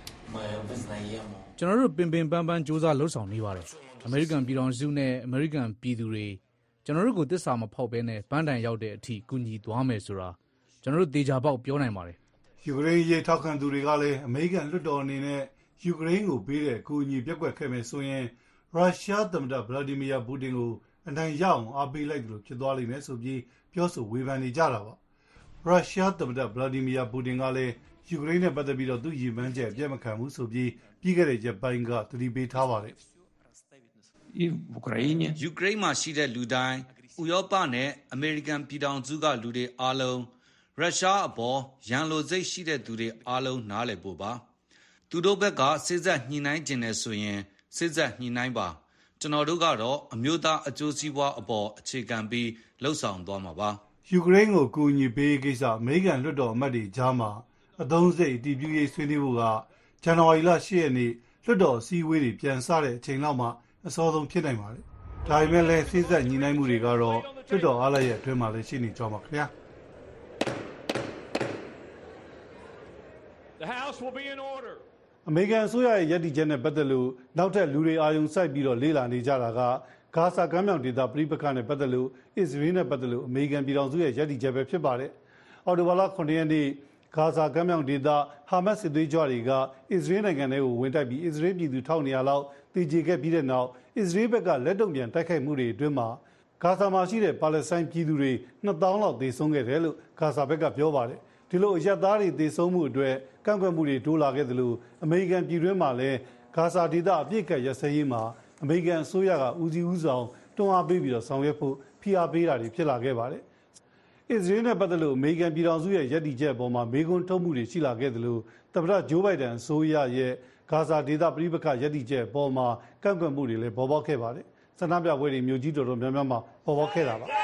ကျွန်တော်တို့ပင်ပန်းပန်းစူးစမ်းလှုပ်ဆောင်နေပါတယ်အမေရိကန်ပြည်ထောင်စုနဲ့အမေရိကန်ပြည်သူတွေကျွန်တော်တို့ကိုတစ္ဆာမဖောက်ဘဲနဲ့ဗန်းတန်ရောက်တဲ့အထိကူညီသွားမယ်ဆိုတာကျွန်တော်တို့သေချာပေါက်ပြောနိုင်ပါတယ်ယူကရိန်းရေးထောက်ခံသူတွေကလည်းအမေရိကန်လွှတ်တော်အနေနဲ့ယူကရိန်းကိုပေးတဲ့အကူအညီပြက်ကွက်ခဲ့မယ်ဆိုရင်ရုရှားသမ္မတဗလာဒီမီယာပူတင်ကိုအနိုင်ရအောင်အားပေးလိုက်တယ်လို့ဖြစ်သွားလိမ့်မယ်ဆိုပြီးပြောဆိုဝေဖန်နေကြတာပါရုရှားသမ္မတဗလာဒီမီယာပူတင်ကလည်းယူကရိန်းနဲ့ပတ်သက်ပြီးတော့သူ့ရည်မှန်းချက်အပြတ်မခံဘူးဆိုပြီးပြီးခဲ့တဲ့ရက်ပိုင်းကသတိပေးထားပါတယ်ယူကရိန်းမှာရှိတဲ့လူတိုင်းဥရောပနဲ့အမေရိကန်ပြည်ထောင်စုကလူတွေအားလုံးရုရှားအပေါ်ရန်လိုစိတ်ရှိတဲ့သူတွေအားလုံးနားလည်ဖို့ပါသူတို့ဘက်ကစစ်ဆက်ညှိနှိုင်းကျင်တယ်ဆိုရင်စစ်ဆက်ညှိနှိုင်းပါကျွန်တော်တို့ကတော့အမျိုးသားအကျိုးစီးပွားအပေါ်အခြေခံပြီးလှုပ်ဆောင်သွားမှာပါယူကရိန်းကိုကူညီပေးကိစ္စအမေရိကန်လွှတ်တော်အမတ်တွေကြားမှာအသုံးစိတ်အတည်ပြုရေးဆွေးနွေးဖို့ကဇန်နဝါရီလ10ရက်နေ့လွှတ်တော်အစည်းအဝေးတွေပြန်စတဲ့အချိန်လောက်မှအစောဆုံးဖြစ်နိုင်ပါတယ်ဒါပေမဲ့လည်းစစ်ဆက်ညှိနှိုင်းမှုတွေကတော့လွှတ်တော်အားလည်းရဲ့အတွင်းမှာလည်းရှိနေကြပါခင်ဗျာအမေရိကန်အစိုးရရဲ့ရည်တည်ချက်နဲ့ပတ်သက်လို့နောက်ထပ်လူတွေအာရုံစိုက်ပြီးတော့လေ့လာနေကြတာကဂါဇာကမ်းမြောင်ဒေသပြည်ပခါနဲ့ပတ်သက်လို့အစ္စရေးနဲ့ပတ်သက်လို့အမေရိကန်ပြည်ထောင်စုရဲ့ရည်တည်ချက်ပဲဖြစ်ပါတယ်။အော်တိုဘာလ9ရက်နေ့ဂါဇာကမ်းမြောင်ဒေသဟာမတ်စစ်သွေးကြွတွေကအစ္စရေးနိုင်ငံထဲကိုဝင်တိုက်ပြီးအစ္စရေးပြည်သူ1200လောက်တည်ကြခဲ့ပြီးတဲ့နောက်အစ္စရေးဘက်ကလက်တုံ့ပြန်တိုက်ခိုက်မှုတွေအတွင်းမှာဂါဇာမှာရှိတဲ့ပါလက်စတိုင်းပြည်သူတွေ2000လောက်သေဆုံးခဲ့တယ်လို့ဂါဇာဘက်ကပြောပါတယ်။ဒီလိုအရပ်သားတွေသေဆုံးမှုအတွက်ကန့်ကွက်မှုတွေတိုးလာခဲ့သလိုအမေရိကန်ပြည်တွင်းမှာလည်းဂါဇာဒေသအပြစ်ကတ်ရစရေးမှာအမေရိကန်အစိုးရကဦးစီးဦးဆောင်တွန်းအားပေးပြီးတော့ဆောင်ရွက်ဖို့ဖိအားပေးတာတွေဖြစ်လာခဲ့ပါတယ်။အစ္စရေးနဲ့ပတ်သက်လို့အမေရိကန်ပြည်ထောင်စုရဲ့ရည်တည်ချက်အပေါ်မှာမေးခွန်းထုတ်မှုတွေရှိလာခဲ့သလိုသမ္မတဂျိုးဘိုင်ဒန်အစိုးရရဲ့ဂါဇာဒေသပြည်ပခရည်တည်ချက်အပေါ်မှာကန့်ကွက်မှုတွေလည်းပေါ်ပေါက်ခဲ့ပါတယ်။ဆန္ဒပြပွဲတွေမြို့ကြီးတော်တော်များများမှာပေါ်ပေါက်ခဲ့တာပါ။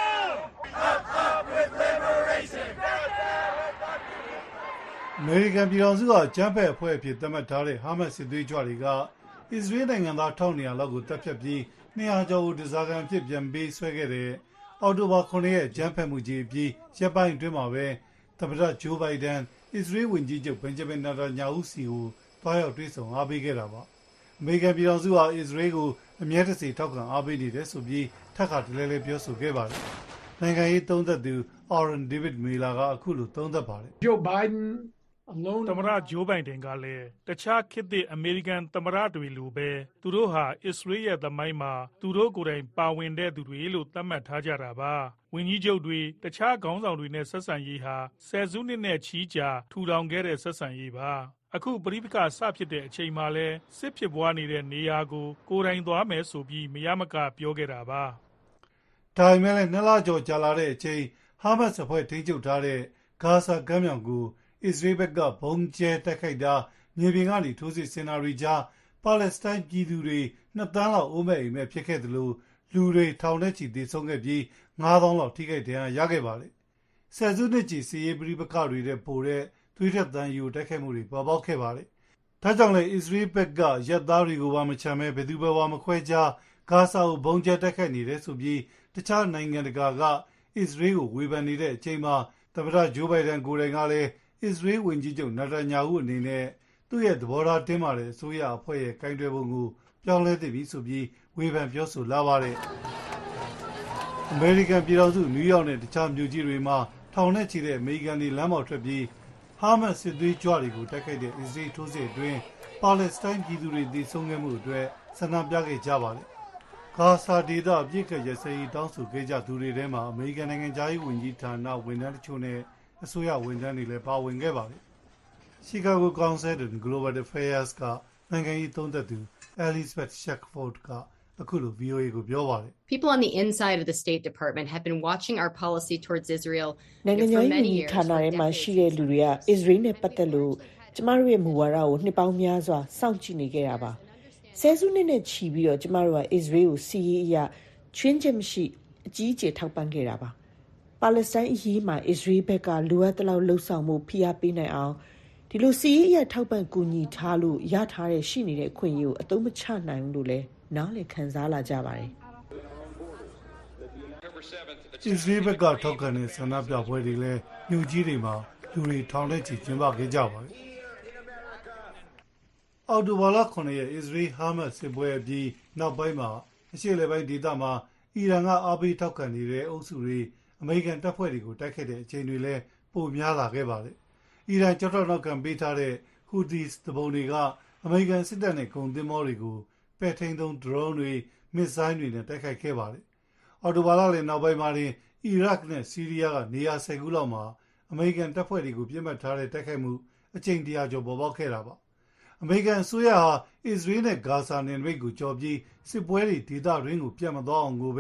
အမေရိကန်ပြည်ထောင်စုကဂျမ်ဖက်အဖွဲ့အဖြစ်သတ်မှတ်ထားတဲ့ဟာမတ်စစ်သွေးကြွတွေကအစ္စရေးနိုင်ငံသား1200လောက်ကိုတပ်ဖြတ်ပြီး200ကျော်ကိုဒဇာကန်ဖြစ်ပြန်ပေးဆွဲခဲ့တဲ့အောက်တိုဘာ9ရက်ဂျမ်ဖက်မှုကြီးအပြီးရပ်ပိုင်းအတွင်းမှာပဲသမ္မတဂျိုးဘိုင်ဒန်အစ္စရေးဝန်ကြီးချုပ်ဘင်ဂျမင်နာတာညာဟုစီကိုတွားရောက်တွေ့ဆုံအားပေးခဲ့တာပါအမေရိကန်ပြည်ထောင်စုဟာအစ္စရေးကိုအမြဲတစေထောက်ခံအားပေးနေတယ်ဆိုပြီးထပ်ခါတလဲလဲပြောဆိုခဲ့ပါတယ်နိုင်ငံရေးသုံးသပ်သူအော်ရန်ဒေးဗစ်မေလာကအခုလိုသုံးသပ်ပါတယ်ဂျိုးဘိုင်ဒန်သမ္မတဂျိုးဘိုင်ဒန်ကလည်းတခြားခေတ်သစ်အမေရိကန်သမ္မတတွေလိုပဲသူတို့ဟာအစ္စရေးရဲ့သမိုင်းမှာသူတို့ကိုယ်တိုင်ပါဝင်တဲ့သူတွေလို့သတ်မှတ်ထားကြတာပါဝန်ကြီးချုပ်တွေတခြားခေါင်းဆောင်တွေနဲ့ဆက်ဆံရေးဟာဆယ်စုနှစ်နဲ့ချီကြာထူထောင်ခဲ့တဲ့ဆက်ဆံရေးပါအခုပရိပက္ခစဖြစ်တဲ့အချိန်မှာလဲစစ်ဖြစ်ပွားနေတဲ့နေရာကိုကိုယ်တိုင်သွားမယ်ဆိုပြီးမရမကပြောခဲ့တာပါဒါပေမဲ့လည်း2လကျော်ကြာလာတဲ့အချိန်ဟာမတ်စ်အဖွဲ့ထိန်းချုပ်ထားတဲ့ဂါဇာကမ်းမြောင်ကိုအစ္စရေးဘက်ကဘုံကျဲတိုက်ခိုက်တာမြေပြင်ကနေထိုးစစ်ဆင်တာတွေကြားပါလက်စတိုင်းပြည်သူတွေ2သန်းလောက်အိုးမဲ့အိမ်မဲ့ဖြစ်ခဲ့သလိုလူတွေထောင်နဲ့ချီသေဆုံးခဲ့ပြီး9000လောက်ထိခိုက်ဒဏ်ရာရခဲ့ပါတယ်။ဆယ်စုနှစ်ချီစစ်ရေးပဋိပက္ခတွေတဲ့ပိုတဲ့သွေးထွက်သံယိုတိုက်ခိုက်မှုတွေပေါ်ပေါက်ခဲ့ပါတယ်။ဒါကြောင့်လည်းအစ္စရေးဘက်ကရပ်သားတွေကိုပါမချမ်းပဲဘယ်သူဘဝမခွဲခြားဂါဇာကိုဘုံကျဲတိုက်ခိုက်နေတယ်ဆိုပြီးတခြားနိုင်ငံတကာကအစ္စရေးကိုဝေဖန်နေတဲ့အချိန်မှာသမ္မတဂျိုးဘိုင်ဒန်ကိုယ်တိုင်ကလည်းအစ္စရေးဝန်ကြီးချုပ်နာတာညာဟုအနေနဲ့သူ့ရဲ့သဘောထားတင်းမာတဲ့အစိုးရအဖွဲ့ရဲ့ကိုင်တွယ်ပုံကိုပြောင်းလဲသင့်ပြီဆိုပြီးဝေဖန်ပြောဆိုလာပါတယ်။အမေရိကန်ပြည်ထောင်စုနယူးယောက်နဲ့တခြားမြို့ကြီးတွေမှာထောင်နဲ့ချီတဲ့အမေရိကန်တွေလမ်းပေါ်ထွက်ပြီးဟာမတ်စစ်သွေးကြွတွေကိုတိုက်ခိုက်တဲ့အစ္စရေးထိုးစစ်အတွင်းပါလက်စတိုင်းပြည်သူတွေသေဆုံးခဲ့မှုအတွက်ဆန္ဒပြခဲ့ကြပါတယ်။ဂါဇာဒေသအပြစ်ခတ်ရစရေးတောင်းဆိုခဲ့ကြသူတွေထဲမှာအမေရိကန်နိုင်ငံသားရေးဝန်ကြီးဌာနဝန်ထမ်းတချို့နဲ့အစိုးရဝန်ထမ်းတွေလည်းပါဝင်ခဲ့ပါတယ်။ Chicago Council on Global Affairs ကနိုင်ငံရေးသုံးသပ်သူ Elizabeth Shackford ကအခုလို VOA ကိုပြောပါတယ် People on the inside of the State Department have been watching our policy towards Israel နိုင်ငံရေးဌာနထဲမှာရှိတဲ့လူတွေကအစ္စရေးနဲ့ပတ်သက်လို့ကျမတို့ရဲ့မူဝါဒကိုနှစ်ပေါင်းများစွာစောင့်ကြည့်နေခဲ့တာပါဆယ်စုနှစ်နဲ့ချီပြီးတော့ကျမတို့ကအစ္စရေးကိုစီးရေးအရာချွင်းချက်မရှိအကြီးအကျယ်ထောက်ပံ့ခဲ့တာပါပါလက်စတိုင်းအရေးမှာအစ္စရေးဘက်ကလိုအပ်တဲ့လောက်လှုပ်ဆောင်မှုဖိအားပေးနိုင်အောင်ဒီလိုစီးရေးအရာထောက်ပံ့ကူညီထားလို့ရထားတဲ့ရှိနေတဲ့အခွင့်အရေးကိုအသုံးမချနိုင်ဘူးလို့လည်းနားလည်ခံစားလာကြပါတယ်အစ္စရေးဘက်ကထောက်ခံတဲ့ဆန္ဒပြပွဲတွေလည်းမြို့ကြီးတွေမှာလူတွေထောင်ထဲချီကျင်းပခဲ့ကြပါတယ်။အော်တိုဘာလ9ရက်အစ္စရေးဟာမတ်စစ်ပွဲအပြီးနောက်ပိုင်းမှာအရှေ့အလယ်ပိုင်းဒေသမှာအီရန်ကအားပေးထောက်ခံနေတဲ့အုပ်စုတွေအမေရိကန်တပ်ဖွဲ့တွေကိုတိုက်ခိုက်တဲ့အချိန်တွေလည်းပိုများလာခဲ့ပါတယ်။အီရန်ကြောက်တော့နောက်ခံပေးထားတဲ့ဟူသီသူပုန်တွေကအမေရိကန်စစ်တပ်နဲ့ကုန်သင်္ဘောတွေကိုပဲ့ထိန်းသုံးဒရုန်းတွေမစ်ဇိုင်းတွေနဲ့တိုက်ခိုက်ခဲ့ပါတယ်။အော်တိုဘာလလည်းနောက်ပိုင်းမှာတင်အီရတ်နဲ့ဆီးရီးယားကနေရာ10ခုလောက်မှာအမေရိကန်တပ်ဖွဲ့တွေကိုပြစ်မှတ်ထားတဲ့တိုက်ခိုက်မှုအကြိမ်100ကျော်ပေါ်ပေါက်ခဲ့တာပါ။အမေရိကန်အစိုးရဟာအစ္စရေးနဲ့ဂါဇာနယ်နိမိတ်ကိုကျော်ပြီးစစ်ပွဲတွေဒေသတွင်းကိုပြတ်မသွားအောင်ကိုပဲ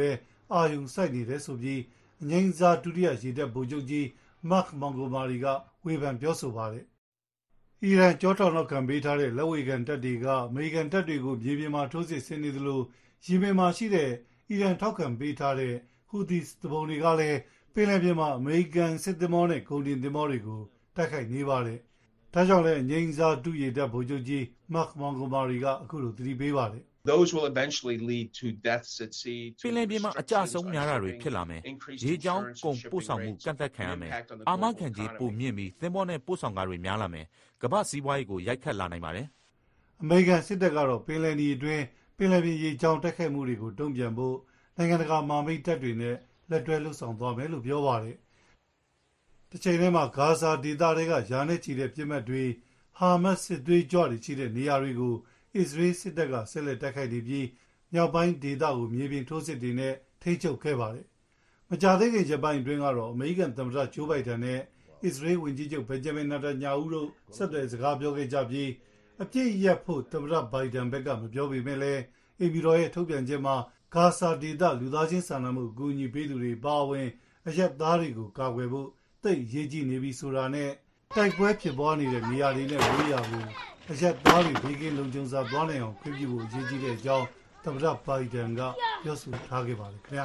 အာရုံစိုက်နေတယ်ဆိုပြီးအငြိမ်းစားဒုတိယရေတပ်ဗိုလ်ချုပ်ကြီး Mark Montgomery ကဝေဖန်ပြောဆိုပါတယ်။အီရန်ကြောထောက်နောက်ခံပေးထားတဲ့လက်ဝေခံတပ်တွေကအမေရိကန်တပ်တွေကိုမြေပြင်မှာထိုးစစ်ဆင်နေသလိုယီမင်မှာရှိတဲ့အီရန်ထောက်ခံပေးထားတဲ့ဟူသီသူပုန်တွေကလည်းပင်လယ်ပြင်မှာအမေရိကန်စစ်သင်္ဘောနဲ့ကုန်တင်သင်္ဘောတွေကိုတိုက်ခိုက်နေပါတယ်။ဒါကြောင့်လည်းအငြိမ်းစားဒုရေတပ်ဗိုလ်ချုပ်ကြီး Mark Montgomery ကအခုလိုသတိပေးပါတယ်။ Those will eventually lead to deaths at sea. ပင်လယ်ပြင်မှာအကြဆုံးများတာတွေဖြစ်လာမယ်။ရေကြောင်းကုန်ပို့ဆောင်မှုကန့်သက်ခံရမယ်။အာမခံကြေးပိုမြင့်ပြီးသင်္ဘောနဲ့ပို့ဆောင်ကားတွေများလာမယ်။ကမ္ဘာစီးပွားရေးကိုရိုက်ခတ်လာနိုင်ပါတယ်။အမေရိကန်စစ်တပ်ကတော့ပင်လယ်နီအတွင်းပင်လယ်ပြင်ရေကြောင်းတိုက်ခိုက်မှုတွေကိုတုံ့ပြန်ဖို့နိုင်ငံတကာမဟာမိတ်တပ်တွေနဲ့လက်တွဲလှုပ်ဆောင်သွားမယ်လို့ပြောပါတယ်။တစ်ချိန်တည်းမှာဂါဇာဒေသတွေကယာနဲ့ချီတဲ့ပြစ်မှတ်တွေဟာမတ်စစ်သွေးကြွတွေရှိတဲ့နေရာတွေကိုအစ္စရေးစစ်တပ်ကဆက်လက်တိုက်ခိုက်နေပြီးမြောက်ပိုင်းဒေသကိုမြေပြင်ထိုးစစ်တွေနဲ့ထိန်းချုပ်ခဲ့ပါတယ်။မကြာသေးခင်ရက်ပိုင်းအတွင်းကတော့အမေရိကန်သမ္မတဂျိုးဘိုင်ဒန်နဲ့အစ္စရေးဝန်ကြီးချုပ်ဘင်ဂျမင်နာတန်ညာဦးတို့ဆက်သွယ်စကားပြောခဲ့ကြပြီးအပြစ်ရပ်ဖို့သမ္မတဘိုင်ဒန်ဘက်ကမပြောပေမဲ့လည်းအိမ်ဖြူတော်ရဲ့ထုတ်ပြန်ချက်မှာဂါဇာဒေသလူသားချင်းစာနာမှုအကူအညီပေးသူတွေပါဝင်အရက်သားတွေကိုကာကွယ်ဖို့သိပ်ရေးကြီးနေပြီဆိုတာနဲ့တိုက်ပွဲဖြစ်ပွားနေတဲ့နေရာတွေနဲ့ဝေးရာကိုအရက်သားတွေဘေးကင်းလုံခြုံစွာသွားနိုင်အောင်ခွင့်ပြုဖို့အရေးကြီးတဲ့အကြောင်းသမ္မတဘိုင်ဒန်ကပြောဆိုထားခဲ့ပါတယ်ခင်ဗျာ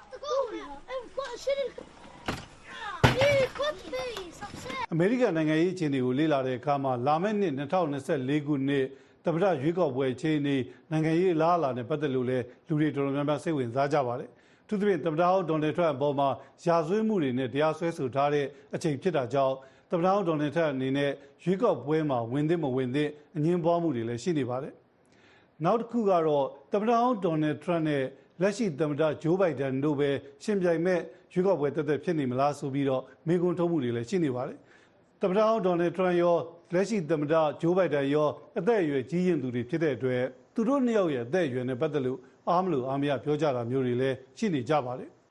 အမေရိကန်နိုင်ငံရေးအခြေအနေကိုလေ့လာတဲ့အခါမှာလာမယ့်နှစ်2024ခုနှစ်သမ္မတရွေးကောက်ပွဲအခြေအနေနိုင်ငံရေးအလားအလာနဲ့ပတ်သက်လို့လည်းလူတွေတော်တော်များများစိတ်ဝင်စားကြပါတယ်။သူသဖြင့်သမ္မတဟောင်းဒေါ်နယ်ထရန့်အပေါ်မှာရာဇဝတ်မှုတွေနဲ့တရားစွဲဆိုထားတဲ့အချိန်ဖြစ်တာကြောင့်သမ္မတဟောင်းဒေါ်နယ်ထရန့်အနေနဲ့ရွေးကောက်ပွဲမှာဝင်သင့်မဝင်သင့်အငြင်းပွားမှုတွေလည်းရှိနေပါတယ်။နောက်တစ်ခုကတော့သမ္မတဟောင်းဒေါ်နယ်ထရန့်နဲ့လက်ရှိသမ္မတဂျိုးဘိုင်ဒန်တို့ပဲရှင်ပြိုင်မဲ့ရွေးကောက်ပွဲတက်ဖြစ်နေမလားဆိုပြီးတော့မေးခွန်းထုတ်မှုတွေလည်းရှိနေပါတယ်။သမ္မတဟောင်းဒေါ်နယ်ထရန့်ရောလက်ရှိသမ္မတဂျိုးဘိုင်ဒန်ရောအသက်အရွယ်ကြီးရင်သူတွေဖြစ်တဲ့အတွက်သူတို့နှစ်ယောက်ရဲ့အသက်အရွယ်နဲ့ပတ်သက်လို့အားမလို့အားမရပြောကြတာမျိုးတွေလည်းရှိနေကြပါတယ်။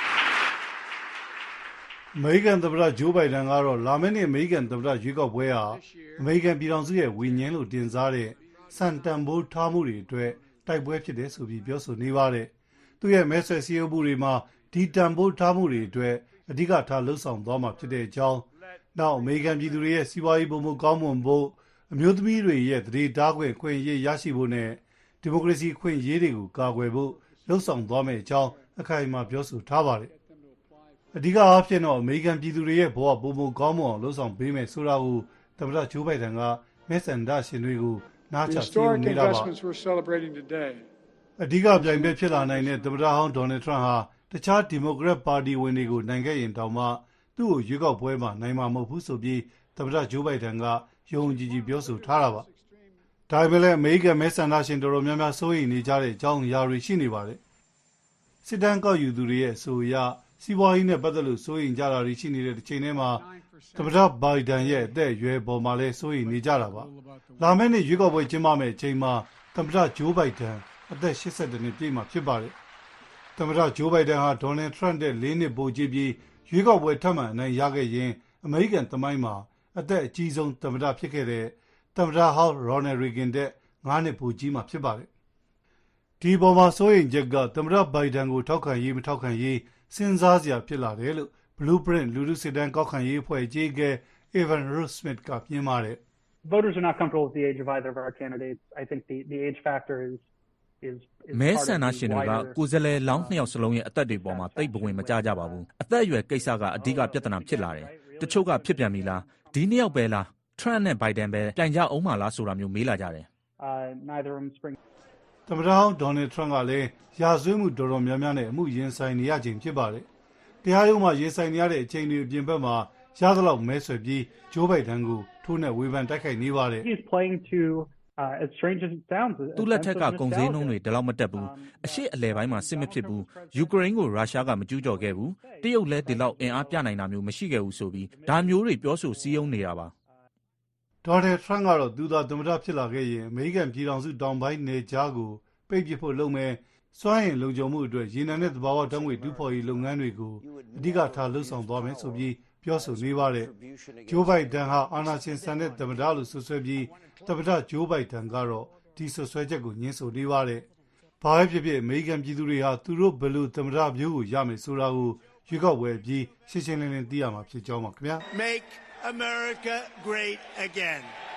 အမေရိကန်သမ္မတဂျိုးဘိုင်ဒန်ကတော့လာမယ့်နှစ်အမေရိကန်သမ္မတရွေးကောက်ပွဲဟာအမေရိကန်ပြည်ထောင်စုရဲ့ဝိညာဉ်လို့တင်စားတဲ့စံတန်ဖိုးထားမှုတွေအတွက်တိုက်ပွဲဖြစ်တယ်ဆိုပြီးပြောဆိုနေပါတယ်။သူရဲ့မဲဆွယ်စည်းရုံးမှုတွေမှာဒီတန်ဖိုးထားမှုတွေအတွက်အဓိကထားလှုပ်ဆောင်သွားမှာဖြစ်တဲ့အကြောင်းနောက်အမေရိကန်ပြည်သူတွေရဲ့စီးပွားရေးပုံမှုကောင်းမွန်ဖို့အမျိုးသမီးတွေရဲ့တရေတားခွင့်ခွင့်ရေးရရှိဖို့နဲ့ဒီမိုကရေစီခွင့်ရေးတွေကိုကာကွယ်ဖို့လှုံ့ဆော်သွားမယ့်အကြောင်းအခိုင်အမာပြောဆိုထားပါတယ်။အဓိကအားဖြင့်တော့အမေရိကန်ပြည်သူတွေရဲ့ဘဝပုံမှုကောင်းမွန်အောင်လှုံ့ဆော်ပေးမယ်ဆိုတာကိုသမ္မတဂျိုးဘိုင်ဒန်ကမဲဆန္ဒရှင်တွေကိုနားချစည်းရုံးနေတာပါ။အဓိကပြိုင်ပွဲဖြစ်လာနိုင်တဲ့သမ္မတဟောင်းဒေါ်နယ်ထရန့်ဟာတခြားဒီမိုကရက်ပါတီဝင်တွေကိုနိုင်ခဲ့ရင်တောင်မှသူ့ကိုရွေးကောက်ပွဲမှာနိုင်မှာမဟုတ်ဘူးဆိုပြီးသမ္မတဂျိုးဘိုင်ဒန်ကယုံကြည်ကြည်ပြောဆိုထားတာပါ။ဒါပေမဲ့လည်းအမေရိကန်မဲဆန္ဒရှင်တော်တော်များများစိုးရိမ်နေကြတဲ့အကြောင်းအရာတွေရှိနေပါတယ်။စစ်တမ်းကောက်ယူသူတွေရဲ့ဆိုအရစီးပွားရေးနဲ့ပတ်သက်လို့စိုးရိမ်ကြတာတွေရှိနေတဲ့တစ်ချိန်တည်းမှာသမ္မတဘိုင်ဒန်ရဲ့အသက်အရွယ်ပေါ်မှာလည်းစိုးရိမ်နေကြတာပါ။လာမယ့်နှစ်ရွေးကောက်ပွဲကျင်းပမယ့်အချိန်မှာသမ္မတဂျိုးဘိုင်ဒန်အသက်82နှစ်ပြည့်မှာဖြစ်ပါတယ်။သမ္မတဂျိုးဘိုင်ဒန်ဟာဒေါ်နယ်ထရန့်တဲ့4နှစ်ပိုကြီးပြီးရွေးကောက်ပွဲထပ်မံအနိုင်ရခဲ့ရင်အမေရိကန်သမိုင်းမှာအသက်အကြီးဆုံးသမ္မတဖြစ်ခဲ့တဲ့သမ္မတဟောင်းရော်နယ်ရီဂင်တဲ့9နှစ်ပိုကြီးမှာဖြစ်ပါတယ်။ဒီပေါ်မှာစိုးရိမ်ချက်ကသမ္မတဘိုင်ဒန်ကိုထောက်ခံရေးမထောက်ခံရေးစဉ်းစားစရာဖြစ်လာတယ်လို့ Blueprint လူထုစစ်တမ်းကောက်ခံရေးအဖွဲ့အကြီးအကဲ Evan Ross Smith ကပြောပါတယ်။ Voters are not comfortable with the age of either of our candidates. I think the age factor is မဲဆန္ဒရှင်တွေကကိုယ်စားလှယ်လောင်းနှစ်ယောက်စလုံးရဲ့အသက်တွေပေါ်မှာတိတ်ပဝင်မကြကြပါဘူး။အသက်အရွယ်ကိစ္စကအဓိကပြဿနာဖြစ်လာတယ်။တချို့ကဖြစ်ပြန်ပြီလားဒီနှစ်ယောက်ပဲလားထရန့်နဲ့ဘိုင်ဒန်ပဲပြန်ကြအောင်မလားဆိုတာမျိုးမေးလာကြတယ်သမ္မတဟောင်းဒေါ်နယ်ထရန့်ကလည်းရာဇဝတ်မှုတော်တော်များများနဲ့အမှုရင်ဆိုင်နေရခြင်းဖြစ်ပါတယ်။တရားရုံးမှာရင်ဆိုင်နေရတဲ့အချိန်တွေအပြင်ဘက်မှာရသလောက်မဲဆွယ်ပြီးဂျိုးဘိုင်ဒန်ကိုထိုးနဲ့ဝေဖန်တိုက်ခိုက်နေပါတယ်။ He's playing to as strange as it sounds. သူ့လက်ထက်ကကုန်စည်နှုန်းတွေဒီလောက်မတက်ဘူး။အရှိအလဲပိုင်းမှာစစ်မဖြစ်ဘူး။ယူကရိန်းကိုရုရှားကမကျူးကျော်ခဲ့ဘူး။တရုတ်လည်းဒီလောက်အင်အားပြနိုင်တာမျိုးမရှိခဲ့ဘူးဆိုပြီးဒါမျိုးတွေပြောဆိုစည်းရုံးနေတာပါ။ဒေါ်နယ်ထရန့်ကတော့သူသာသမ္မတဖြစ်လာခဲ့ရင်အမေရိကန်ပြည်ထောင်စုတောင်ပိုင်းနယ်ကြားကိုပိတ်ပစ်ဖို့လုပ်မယ်။စွမ်းအင်လုံခြုံမှုအတွက်ရေနံနဲ့သဘာဝဓာတ်ငွေတူးဖော်ရေးလုပ်ငန်းတွေကိုအဓိကထားလှုပ်ဆောင်သွားမယ်ဆိုပြီးပြောဆိုနေပါတယ်။ဂျိုးဘိုင်ဒန်ဟာအာဏာရှင်ဆန်တဲ့သမ္မတလို့ဆွဆွဲပြီးသမ္မတဂျိုးဘိုင်ဒန်ကတော့ဒီဆွဆွဲချက်ကိုညှင်းဆိုနေပါတယ်။ဘာပဲဖြစ်ဖြစ်အမေရိကန်ပြည်သူတွေဟာသူတို့ဘယ်လိုသမ္မတမျိုးကိုရမယ်ဆိုတာကိုရွေးကောက်ပွဲပြီးရှင်းရှင်းလင်းလင်းသိရမှာဖြစ်ကြောင်းပါခင်ဗျာ Make America great again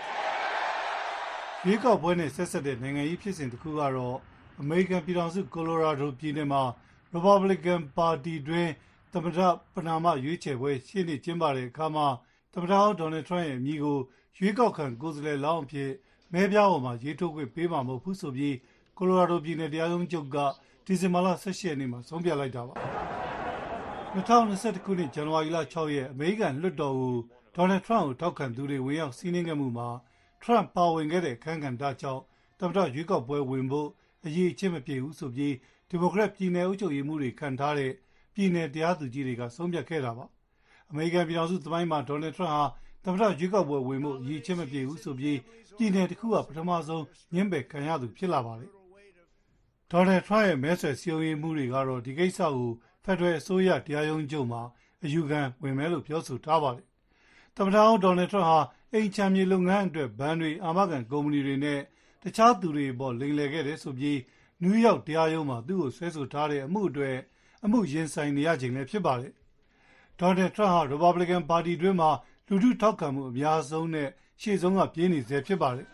ရွေးကောက်ပွဲနဲ့ဆက်တဲ့နိုင်ငံရေးဖြစ်စဉ်တစ်ခုကတော့အမေရိကန်ပြည်ထောင်စုကိုလိုရာဒိုပြည်နယ်မှာ Republican ပါတီတွင်သမ္မတပဏာမရွေးချယ်ပွဲရှင်းနေကျင်းပတဲ့အခါမှာသမ္မတဟောင်းဒေါ်နယ်ထရန့်ရဲ့အမည်ကိုရွေးကောက်ခံကိုယ်စားလှယ်လောင်းအဖြစ်မဲပြားပေါ်မှာရေးထုတ်ခွင့်ပေးမှာမဟုတ်ဘူးဆိုပြီးကိုလိုရာဒိုပြည်နယ်တရားရုံးချုပ်ကဒီဇင်ဘာလ18ရက်နေ့မှာဆုံးဖြတ်လိုက်တာပါ2021ခုနှစ်ဇန်နဝါရီလ6ရက်အမေရိကန်လွှတ်တော်ကိုဒေါ်နယ်ထရန့်ကိုထောက်ခံသူတွေဝင်ရောက်စီးနင်းခဲ့မှုမှာထရန့်ပါဝင်ခဲ့တဲ့အခမ်းအနားကြောင့်သမ္မတရွေးကောက်ပွဲဝင်ဖို့အရေးအချင်းမပြေဘူးဆိုပြီးဒီမိုကရက်ပြည်နယ်အုပ်ချုပ်ရေးမှူးတွေခံထားတဲ့ပြည်နယ်တရားသူကြီးတွေကဆုံးဖြတ်ခဲ့တာပါအမေရိကန်ပြည်ထောင်စုသမိုင်းမှာဒေါ်နယ်ထရန့်ဟာသမ္မတရွေးကောက်ပွဲဝင်ဖို့အရေးအချင်းမပြေဘူးဆိုပြီးပြည်နယ်တစ်ခုကပထမဆုံးညှင်းပယ်ခံရသူဖြစ်လာပါတယ်ဒေါ်နယ်ထရန့်ရဲ့မဲဆွယ်စည်းရုံးရေးမှူးတွေကတော့ဒီကိစ္စကိုဖက်ဒရယ်အစိုးရတရားရုံးချုပ်မှာအယူခံဝင်မယ်လို့ပြောဆိုထားပါတယ်သမ္မတဟောင်းဒေါ်နယ်ထရန့်ဟာအိမ်ချမ်းမြေလုပ်ငန်းအတွက်ဘဏ်တွေအာမခံကုမ္ပဏီတွေနဲ့တခြားသူတွေပေါ်လိမ်လည်ခဲ့တဲ့ဆိုပြီးနယူးယောက်တရားရုံးမှာသူ့ကိုဆွဲဆိုထားတဲ့အမှုအတွက်အမှုရင်ဆိုင်နေရခြင်းလည်းဖြစ်ပါတယ်ဒေါ်နယ်ထရန့်ဟာ Republican ပါတီတွင်းမှာလူထုထောက်ခံမှုအများဆုံးနဲ့ရှေ့ဆုံးကပြေးနေစေဖြစ်ပါတယ်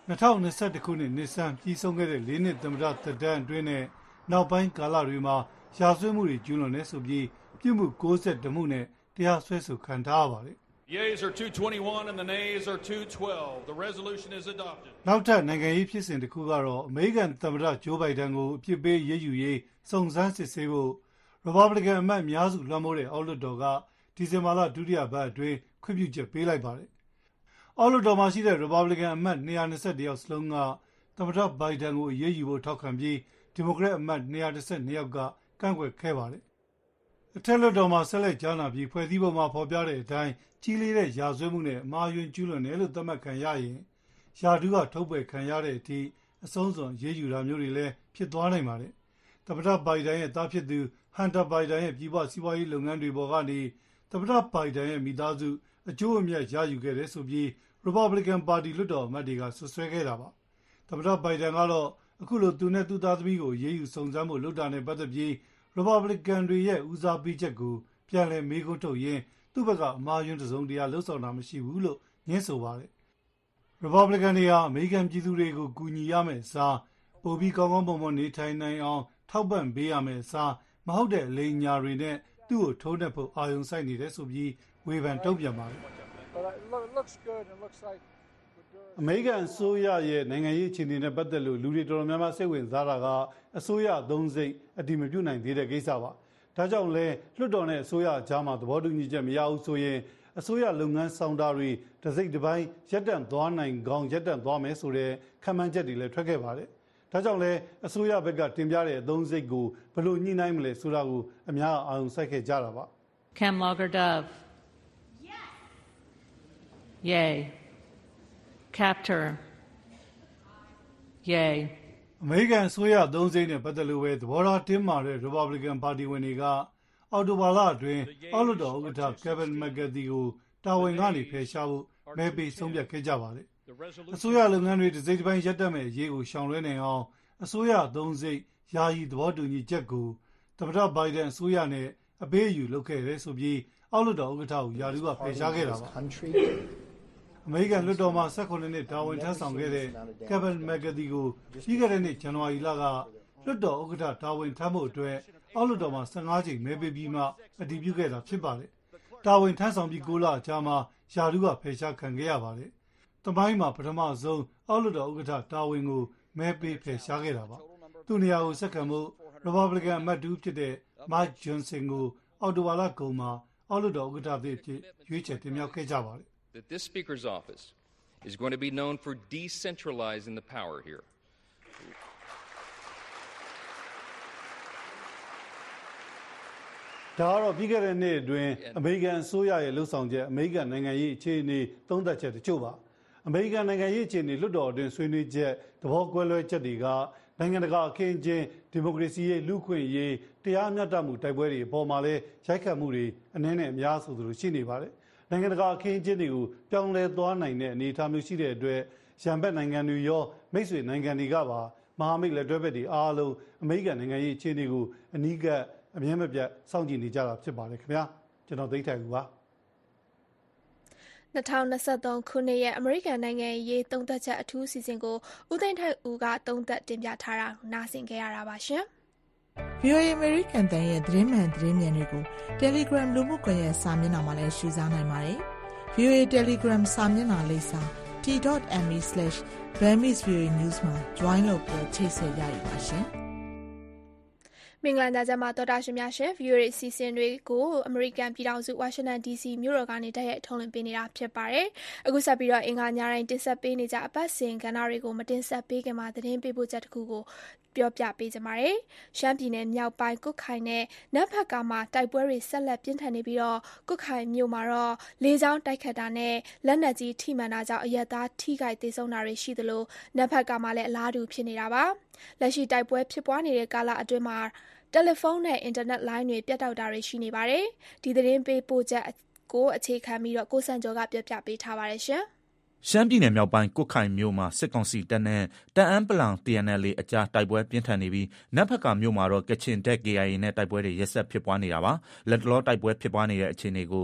2021ခုနှစ်နှစ်ဆန်းပြီးဆုံးခဲ့တဲ့၄နှစ်သမ္မတသက်တမ်းအတွင်းနဲ့နောက်ပိုင်းကာလတွေမှာရာဇဝတ်မှုတွေကျူးလွန်နေဆိုပြီးပြုမှု62မှုနဲ့တရားစွဲဆိုခံထားရပါတယ် Yeas are 221 and the nays are 212. The resolution is adopted. နောက်ထပ်နိုင်ငံရေးဖြစ်စဉ်တစ်ခုကတော့အမေရိကန်သမ္မတဂျိုးဘိုင်ဒန်ကိုအပြစ်ပေးရေးယူရေးစုံစမ်းစစ်ဆေးဖို့ Republican အမတ်အများစုလွှမ်းမိုးတဲ့အောက်လွှတ်တော်ကဒီဇင်ဘာလဒုတိယပတ်အတွင်းခွင့်ပြုချက်ပေးလိုက်ပါတယ်။အောက်လွှတ်တော်မှာရှိတဲ့ Republican အမတ်221ယောက်စလုံးကသမ္မတဘိုင်ဒန်ကိုအရေးယူဖို့ထောက်ခံပြီးဒီမိုကရက်အမတ်212ယောက်ကကန့်ကွက်ခဲ့ပါတယ်။အထက်လွှတ်တော်မှာဆက်လက်ကြားနာပြီးဖွဲ့စည်းပုံမှာဖော်ပြတဲ့အတိုင်းကြီးလေးတဲ့ရာဇဝတ်မှုနဲ့အမှားယွင်းကျူးလွန်တယ်လို့သတ်မှတ်ခံရရင်ယာဒူးကထုတ်ပယ်ခံရတဲ့အထိအဆုံးစွန်ရေးယူတာမျိုးတွေလည်းဖြစ်သွားနိုင်ပါတယ်။သမ္မတဘိုင်ဒန်ရဲ့သားဖြစ်သူဟန်တာဘိုင်ဒန်ရဲ့ပြည်ပစီးပွားရေးလုပ်ငန်းတွေပေါ်ကနေသမ္မတဘိုင်ဒန်ရဲ့မိသားစုအကျိုးအမြတ်ရယူခဲ့တယ်ဆိုပြီး Republican ပါတီလွှတ်တော်အမတ်တွေကဆွဆွဲခဲ့တာပါ။သမ္မတဘိုင်ဒန်ကတော့အခုလိုသူနဲ့သူသားသမီးကိုရေးယူစုံစမ်းဖို့လုပ်တာနဲ့ပတ်သက်ပြီး Republican တွေရဲ့ဦးစားပေးချက်ကိုပြန်လည်မေးခွန်းထုတ်ရင်းသူ့ဘက်ကအမှားယွင်းတစုံတရာလှုပ်ဆောင်တာမရှိဘူးလို့ညင်းဆိုပါတယ်။ Republican တွေဟာအမေရိကန်ပြည်သူတွေကိုကူညီရမယ့်အစားပိုပြီးကောင်းကောင်းမွန်မွန်နေထိုင်နိုင်အောင်ထောက်ပံ့ပေးရမယ့်အစားမဟုတ်တဲ့အလိမ်ညာတွေနဲ့သူ့ကိုထိုးနှက်ဖို့အာရုံစိုက်နေတယ်ဆိုပြီးဝေဖန်တုံ့ပြန်ပါတယ်အမေရိကန်အစိုးရရဲ့နိုင်ငံရေးအခြေအနေနဲ့ပတ်သက်လို့လူတွေတော်တော်များများစိတ်ဝင်စားတာကအစိုးရအသုံးစိတ်အတည်မပြုနိုင်သေးတဲ့ကိစ္စပါဒါကြောင့်လဲလွှတ်တော်နဲ့အစိုးရအကြားမှာသဘောတူညီချက်မရဘူးဆိုရင်အစိုးရလုပ်ငန်းဆောင်တာတွေတစိမ့်တစ်ပိုင်းရပ်တန့်သွားနိုင်ကောင်းရပ်တန့်သွားမယ်ဆိုတဲ့ခံမှန်းချက်တွေလည်းထွက်ခဲ့ပါတယ်ဒါကြောင့်လဲအစိုးရဘက်ကတင်ပြတဲ့အသုံးစိတ်ကိုဘယ်လိုညှိနှိုင်းမလဲဆိုတာကိုအများအာရုံစိုက်ခဲ့ကြတာပါ Cam Logger Dove Yay Captor Yay အမေရိကန်အစိုးရအသုံးစိတ်နဲ့ပတ်သက်လို့ပဲသဘောထားတင်းမာတဲ့ Republican ပါတီဝင်တွေကအော်တိုဘာလအတွင်းအောက်လွှတ်တော်ဥက္ကဋ္ဌ Kevin McCarthy ကိုတာဝန်ကနေဖယ်ရှားဖို့မဲပေးဆုံးဖြတ်ခဲ့ကြပါတယ်။အစိုးရလုပ်ငန်းတွေတစ်စိတ်တစ်ပိုင်းရပ်တန့်မဲ့အရေးကိုရှောင်လွှဲနိုင်အောင်အစိုးရအသုံးစိတ်ယာယီသဘောတူညီချက်ကိုသမ္မတဘိုင်ဒန်အစိုးရနဲ့အပေးအယူလုပ်ခဲ့တယ်ဆိုပြီးအောက်လွှတ်တော်ဥက္ကဋ္ဌကိုယာဒူးကဖယ်ရှားခဲ့တာပါ။အမေရိကန်လွှတ်တော်မှာ18နှစ်တာဝန်ထမ်းဆောင်ခဲ့တဲ့ Kevin McCarthy ကိုပြီးခဲ့တဲ့နှစ်ဇန်နဝါရီလကလွှတ်တော်ဥက္ကဋ္ဌတာဝန်ထမ်းဖို့အတွက်အောက်လွှတ်တော်မှာ15ချိန်မဲပေးပြီးမှအတည်ပြုခဲ့တာဖြစ်ပါတယ်။တာဝန်ထမ်းဆောင်ပြီး9လအကြာမှာယာဒူးကဖယ်ရှားခံခဲ့ရပါတယ်။တမိုင်းမှာပထမဆုံးအောက်လွှတ်တော်ဥက္ကဋ္ဌတာဝန်ကိုမဲပေးဖယ်ရှားခဲ့တာပါ။သူ့နေရာကိုဆက်ခံဖို့ Republican အမတ်တူဖြစ်တဲ့ Mike Johnson ကိုအောက်တိုဘာလကုန်မှာအောက်လွှတ်တော်ဥက္ကဋ္ဌအဖြစ်ရွေးချယ်တင်မြှောက်ခဲ့ကြပါတယ်။ That this Speaker's office is going to be known for decentralizing the power here. ဒါကတော့ပြီးခဲ့တဲ့နှစ်အတွင်းအမေရိကန်အစိုးရရဲ့လှုပ်ဆောင်ချက်အမေရိကန်နိုင်ငံရေးအခြေအနေသုံးသပ်ချက်တချို့ပါအမေရိကန်နိုင်ငံရေးအခြေအနေလွှတ်တော်အတွင်းဆွေးနွေးချက်သဘောကွဲလွဲချက်တွေကနိုင်ငံတကာအခင်းအကျင်းဒီမိုကရေစီရေးလူ့ခွင့်ရေးတရားမျှတမှုတိုက်ပွဲတွေအပေါ်မှာလည်းရိုက်ခတ်မှုတွေအနည်းနဲ့အများဆိုသလိုရှိနေပါတယ်နိုင်ငံတကာအခင်းအကျင်းတွေကိုပြောင်းလဲသွားနိုင်တဲ့အနေအထားမျိုးရှိတဲ့အတွက်ရန်ဘက်နိုင်ငံတွေရောမိတ်ဆွေနိုင်ငံတွေကပါမဟာမိတ်လက်တွဲဘက်တွေအားလုံးအမေရိကန်နိုင်ငံရေးအခြေအနေကိုအနီးကအမြဲမပြတ်စောင့်ကြည့်နေကြတာဖြစ်ပါတယ်ခင်ဗျာကျွန်တော်သိထိုင်ဦးပါ 2023 ခုနှစ်ရဲ့အမေရိကန်နိုင်ငံရေးသုံးသပ်ချက်အထူးအစီအစဉ်ကိုဦးသိန်းထိုက်ဦးကသုံးသပ်တင်ပြထားတာနားဆင်ခဲ့ရတာပါရှင်။ VOA အမေရိကန်တန်ရဲ့သတင်းမှန်သတင်းမြန်တွေကို Telegram လူမှုကွန်ရက်စာမျက်နှာမှာလည်းရှုစားနိုင်ပါတယ်။ VOA Telegram စာမျက်နှာလိပ်စာ t.me/BamesVOAnews မှာ join လုပ်ပြီးချိတ်ဆက်ရရပါရှင်။မင်္ဂလာညချမ်းပါတော်တာရှင်များရှင် VOA အစီအစဉ်တွေကိုအမေရိကန်ပြည်ထောင်စုဝါရှင်တန် DC မြို့တော်ကနေတိုက်ရိုက်ထုတ်လွှင့်ပေးနေတာဖြစ်ပါတယ်။အခုဆက်ပြီးတော့အင်္ဂါညတိုင်းတင်ဆက်ပေးနေကြအပတ်စဉ်ကဏ္ဍတွေကိုမတင်ဆက်ပေးခင်မှာသတင်းပေးပို့ချက်တစ်ခုကိုပြောပြပေးကြပါမယ်။ရှမ်းပြည်နယ်မြောက်ပိုင်းကွတ်ခိုင်နဲ့နတ်ဖက်ကာမှာတိုက်ပွဲတွေဆက်လက်ပြင်းထန်နေပြီးတော့ကွတ်ခိုင်မြို့မှာတော့လေကြောင်းတိုက်ခတ်တာနဲ့လက်နက်ကြီးထိမှန်တာကြောင့်အရက်သားထိခိုက်ဒေဆုံးတာတွေရှိသလိုနတ်ဖက်ကာမှာလည်းအလားတူဖြစ်နေတာပါ။လက်ရှိတိုက်ပွဲဖြစ်ပွားနေတဲ့ကာလအတွင်းမှာတယ်လီဖုန်းနဲ့အင်တာနက်လိုင်းတွေပြတ်တောက်တာတွေရှိနေပါတယ်။ဒီသတင်းပေးပို့ချက်ကိုအခြေခံပြီးတော့ကိုစံကျော်ကပြောပြပေးထားပါတယ်ရှင်။ရှမ်းပြည်နယ်မြောက်ပိုင်းကွတ်ခိုင်မြို့မှာစစ်ကောင်စီတပ်နဲ့တအန်းပလောင် TNLA အကြားတိုက်ပွဲပြင်းထန်နေပြီးနတ်ဖက်ကမြို့မှာတော့ကချင်တပ် KIA နဲ့တိုက်ပွဲတွေရက်ဆက်ဖြစ်ပွားနေတာပါ။လက်တလောတိုက်ပွဲဖြစ်ပွားနေတဲ့အခြေအနေကို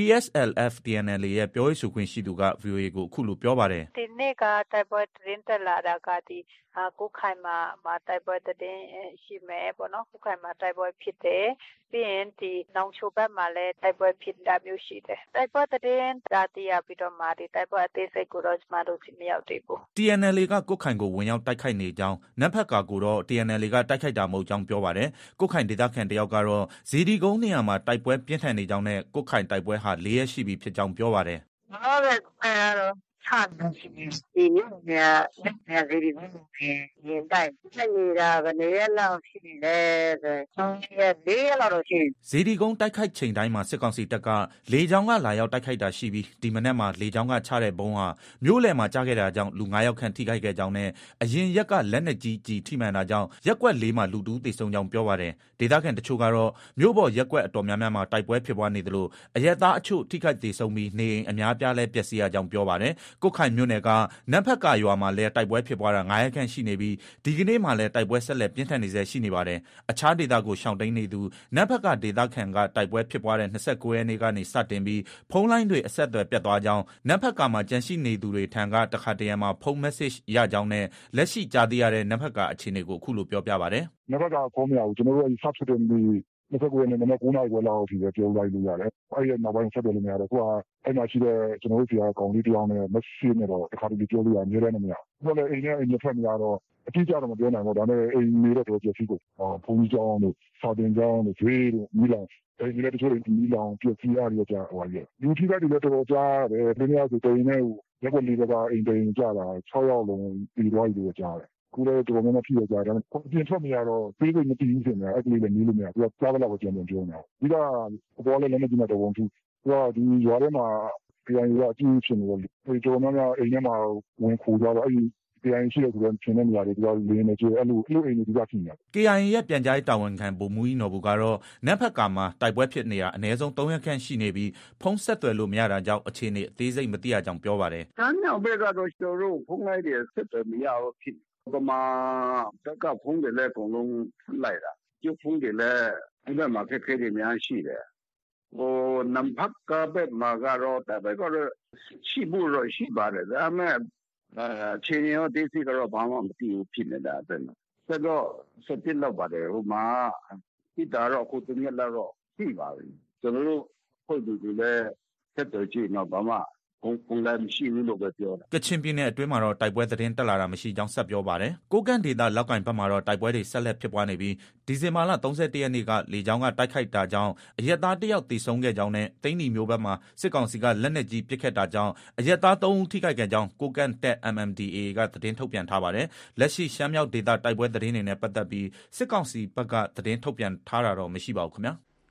PSLF TNLA ရဲ့ပြောရေးဆိုခွင့်ရှိသူက VOA ကိုအခုလိုပြောပါတယ်။ဒီနေ့ကတိုက်ပွဲသတင်းတက်လာတာကဒီကွတ်ခိုင်မှာတိုက်ပွဲသတင်းရှိမယ်ပေါ့နော်ကွတ်ခိုင်မှာတိုက်ပွဲဖြစ်တယ်ပြီးရင်ဒီနောင်ချိုဘက်မှာလည်းတိုက်ပွဲဖြစ်တာမျိုးရှိတယ်တိုက်ပွဲသတင်းဒါတရားပြီးတော့မှဒီတိုက်ပွဲအသေးစိတ်ကိုတော့ကျမတို့မရောက်သေးဘူး TNLA ကကွတ်ခိုင်ကိုဝင်ရောက်တိုက်ခိုက်နေကြောင်းနတ်ဖက်ကာကိုတော့ TNLA ကတိုက်ခိုက်တာမဟုတ်ကြောင်းပြောပါတယ်ကွတ်ခိုင်ဒေသခံတယောက်ကတော့ဇီဒီကုန်းနေရာမှာတိုက်ပွဲပြင်းထန်နေကြောင်းနဲ့ကွတ်ခိုင်တိုက်ပွဲဟာ4ရက်ရှိပြီဖြစ်ကြောင်းပြောပါတယ်ဟုတ်ကဲ့အဲ့တော့ဒီနေ့ညဇီဒီကုန်းရင်တိုက်နေတာဘယ်နည်းလောက်ရှိလဲဆို4ရက်လောက်ရှိဇီဒီကုန်းတိုက်ခိုက်ချိန်တိုင်းမှာစစ်ကောင်စီတပ်ကလေကြောင်းကလာရောက်တိုက်ခိုက်တာရှိပြီးဒီမနက်မှာလေကြောင်းကချတဲ့ဘုံဟာမြို့လယ်မှာကြားခဲ့တာကြောင့်လူ9ယောက်ခန့်ထိခိုက်ခဲ့ကြောင်းနဲ့အရင်ရက်ကလက်နက်ကြီးထိမှန်တာကြောင့်ရက်ကွက်4မှာလူ2သေဆုံးကြောင်းပြောပါတယ်ဒေသခံတချို့ကတော့မြို့ပေါ်ရက်ကွက်အတော်များများမှာတိုက်ပွဲဖြစ်ပွားနေသလိုအရက်သားအချို့ထိခိုက်သေဆုံးပြီးနေအိမ်အများပြားလည်းပျက်စီးရကြောင်းပြောပါတယ်ကွတ်ခိုင်မြို့နယ်ကနတ်ဖက်ကာရွာမှာလည်းတိုက်ပွဲဖြစ်ပွားတာ9ရက်ခန့်ရှိနေပြီးဒီကနေ့မှလည်းတိုက်ပွဲဆက်လက်ပြင်းထန်နေဆဲရှိနေပါတယ်အခြားဒေသကိုရှောင်တိန်နေသူနတ်ဖက်ကဒေသခံကတိုက်ပွဲဖြစ်ပွားတဲ့29ရက်နေ့ကနေစတင်ပြီးဖုန်းလိုင်းတွေအဆက်အသွယ်ပြတ်သွားကြောင်းနတ်ဖက်ကမှာကြန့်ရှိနေသူတွေထံကတခါတရံမှာဖုန်း message ရကြောင်းနဲ့လက်ရှိကြားသိရတဲ့နတ်ဖက်ကအခြေအနေကိုအခုလိုပြောပြပါတယ်နတ်ဖက်ကဖုန်းမရဘူးကျွန်တော်တို့အဲဒီ sub တဲ့နေ့29ရက်နေ့နံနက်9:00နာရီခွဲလောက်အထိပဲပြောလိုက်လို့ရတယ်အဲ့ဒီနောက်ပိုင်းဆက်တယ်လို့မရတော့ခုကအဲ့မှာရှိတဲ့ကျွန်တော်တို့ဆီကကောင်လေးတယောက်နဲ့ message နဲ့တော့တခါတလေပြောလို့ရမျိုးလည်းမရဘူးလည်းအိမ်နဲ့အိမ်နဲ့ဖက်မရတော့အတိအကျတော့မပြောနိုင်ဘူးဒါနဲ့အိမ်နေတော့ပြောပြစီကိုဘုံကြီးကျောင်းတို့စာတင်ကျောင်းတို့ဈေးတို့မိလောင်အဲဒီလည်းတချို့မိလောင်ပြည့်စည်ရရကြဟိုရလူထိတဲ့တွေလည်းတော်တော်ကြားတယ်ဒီနေ့ဆိုတိန်နဲ့ရက်ကွက်လေးကအိမ်တိန်ကြတာ6ယောက်လုံးပြီးသွားပြီလို့ကြားတယ်ကိုယ်လည်းတော်တော်များများဖြစ်ရကြတယ်။ပြင်ထွက်မရတော့ပြေးလို့မတည်ဘူးဖြစ်နေတာအဲ့ဒီလည်းနေလို့မရဘူး။သူကကြားတော့ပြောနေပြောနေတာ။ဒီကတော့လည်းလည်းမကြည့်တော့ဘူး။သူကဒီရွာထဲမှာပြန်ရအကြည့်ဖြစ်နေတယ်။ဒီတော်များများအိမ်ထဲမှာဝင်ခိုးကြတော့အဲ့ဒီပြန်ရှိတဲ့သူတွေဖြစ်နေနေရတယ်သူကလင်းနေကြအဲ့လိုအိမ်တွေကြည့်နေတယ်။ KIA ရဲ့ပြန်ကြားရေးတာဝန်ခံဗိုလ်မှူးကြီးနော်ဘူကတော့နတ်ဖက်ကာမှာတိုက်ပွဲဖြစ်နေတာအနည်းဆုံး3ရက်ခန့်ရှိနေပြီးဖုန်းဆက်သွယ်လို့မရတာကြောင့်အခြေအနေအသေးစိတ်မသိရကြောင်းပြောပါတယ်။တန်းမြောက်ဘက်ကတော့ကျွန်တော်တို့ဖုန်းလိုက်တယ်ဆက်သွယ်မရဘူးဖြစ်ပမာတက်ကဖုန်းတွေလည်းအကုန်လုံးလိုက်တာကျုပ်ဖုန်းတွေလည်းအဲ့ဘက်မှာခက်ခဲတွေများရှိတယ်ဟိုနမ်ဖတ်ကဘက်မှာကတော့တပတ်ကတော့ရှိဖို့တော့ရှိပါတယ်ဒါပေမဲ့အခြေအနေရောဒေသကတော့ဘာမှမသိဘူးဖြစ်နေတာအဲ့ဒါဆက်တော့ဆက်ပြလောက်ပါတယ်ဟိုမှာဒီတာတော့အခုတနေ့လောက်တော့ရှိပါပြီကျွန်တော်တို့ဖွဲ့သူတွေလည်းဆက်တော်ကြည့်တော့ဘာမှပုံလည်းမရှိဘူးလို့ပဲပြောတာကချင်ပြည်နယ်အတွင်းမှာတော့တိုက်ပွဲသတင်းတက်လာတာမရှိကြောင်းဆက်ပြောပါတယ်ကိုကန့်ဒေသလောက်ကင်ဘက်မှာတော့တိုက်ပွဲတွေဆက်လက်ဖြစ်ပွားနေပြီးဒီဇင်ဘာလ31ရက်နေ့ကလေကြောင်းကတိုက်ခိုက်တာကြောင့်အရက်သား1ယောက်သေဆုံးခဲ့ကြောင်းနဲ့သိန်းနီမျိုးဘက်မှာစစ်ကောင်စီကလက်နက်ကြီးပစ်ခတ်တာကြောင့်အရက်သား3ဦးထိခိုက်ခဲ့ကြောင်းကိုကန့်တက် MMDA ကသတင်းထုတ်ပြန်ထားပါတယ်လက်ရှိရှမ်းမြောက်ဒေသတိုက်ပွဲသတင်းတွေနဲ့ပတ်သက်ပြီးစစ်ကောင်စီဘက်ကသတင်းထုတ်ပြန်ထားတာတော့မရှိပါဘူးခင်ဗျာ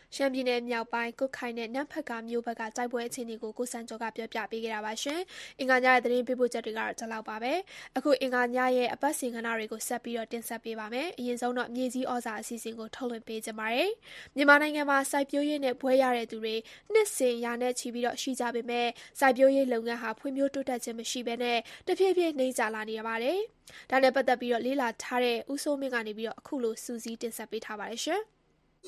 ရှမ်းပြည်နယ်မြောက်ပိုင်းကွတ်ခိုင်နဲ့နန်းဖတ်ကာမြို့ဘက်ကတိုက်ပွဲအခြေအနေကိုကိုစံကျော်ကပြောပြပေးခဲ့တာပါရှင်။အင်္ဂါညရဲ့သတင်းပေးပို့ချက်တွေကတော့ဒီလောက်ပါပဲ။အခုအင်္ဂါညရဲ့အပတ်စဉ်ကဏ္ဍတွေကိုဆက်ပြီးတော့တင်ဆက်ပေးပါမယ်။အရင်ဆုံးတော့မြေကြီးဩဇာအစီအစဉ်ကိုထုတ်လွှင့်ပေးကြပါမယ်။မြန်မာနိုင်ငံမှာစိုက်ပျိုးရေးနဲ့ဘွဲရတဲ့သူတွေနှစ်စဉ်ရာနဲ့ချီပြီးတော့ရှိကြပေမဲ့စိုက်ပျိုးရေးလုပ်ငန်းဟာဖွံ့ဖြိုးတိုးတက်ခြင်းမရှိဘဲနဲ့တဖြည်းဖြည်းနှိမ့်ကျလာနေရပါတယ်။ဒါနဲ့ပတ်သက်ပြီးတော့လေးလာထားတဲ့ဦးစိုးမင်းကနေပြီးတော့အခုလိုစူးစီးတင်ဆက်ပေးထားပါတယ်ရှင်။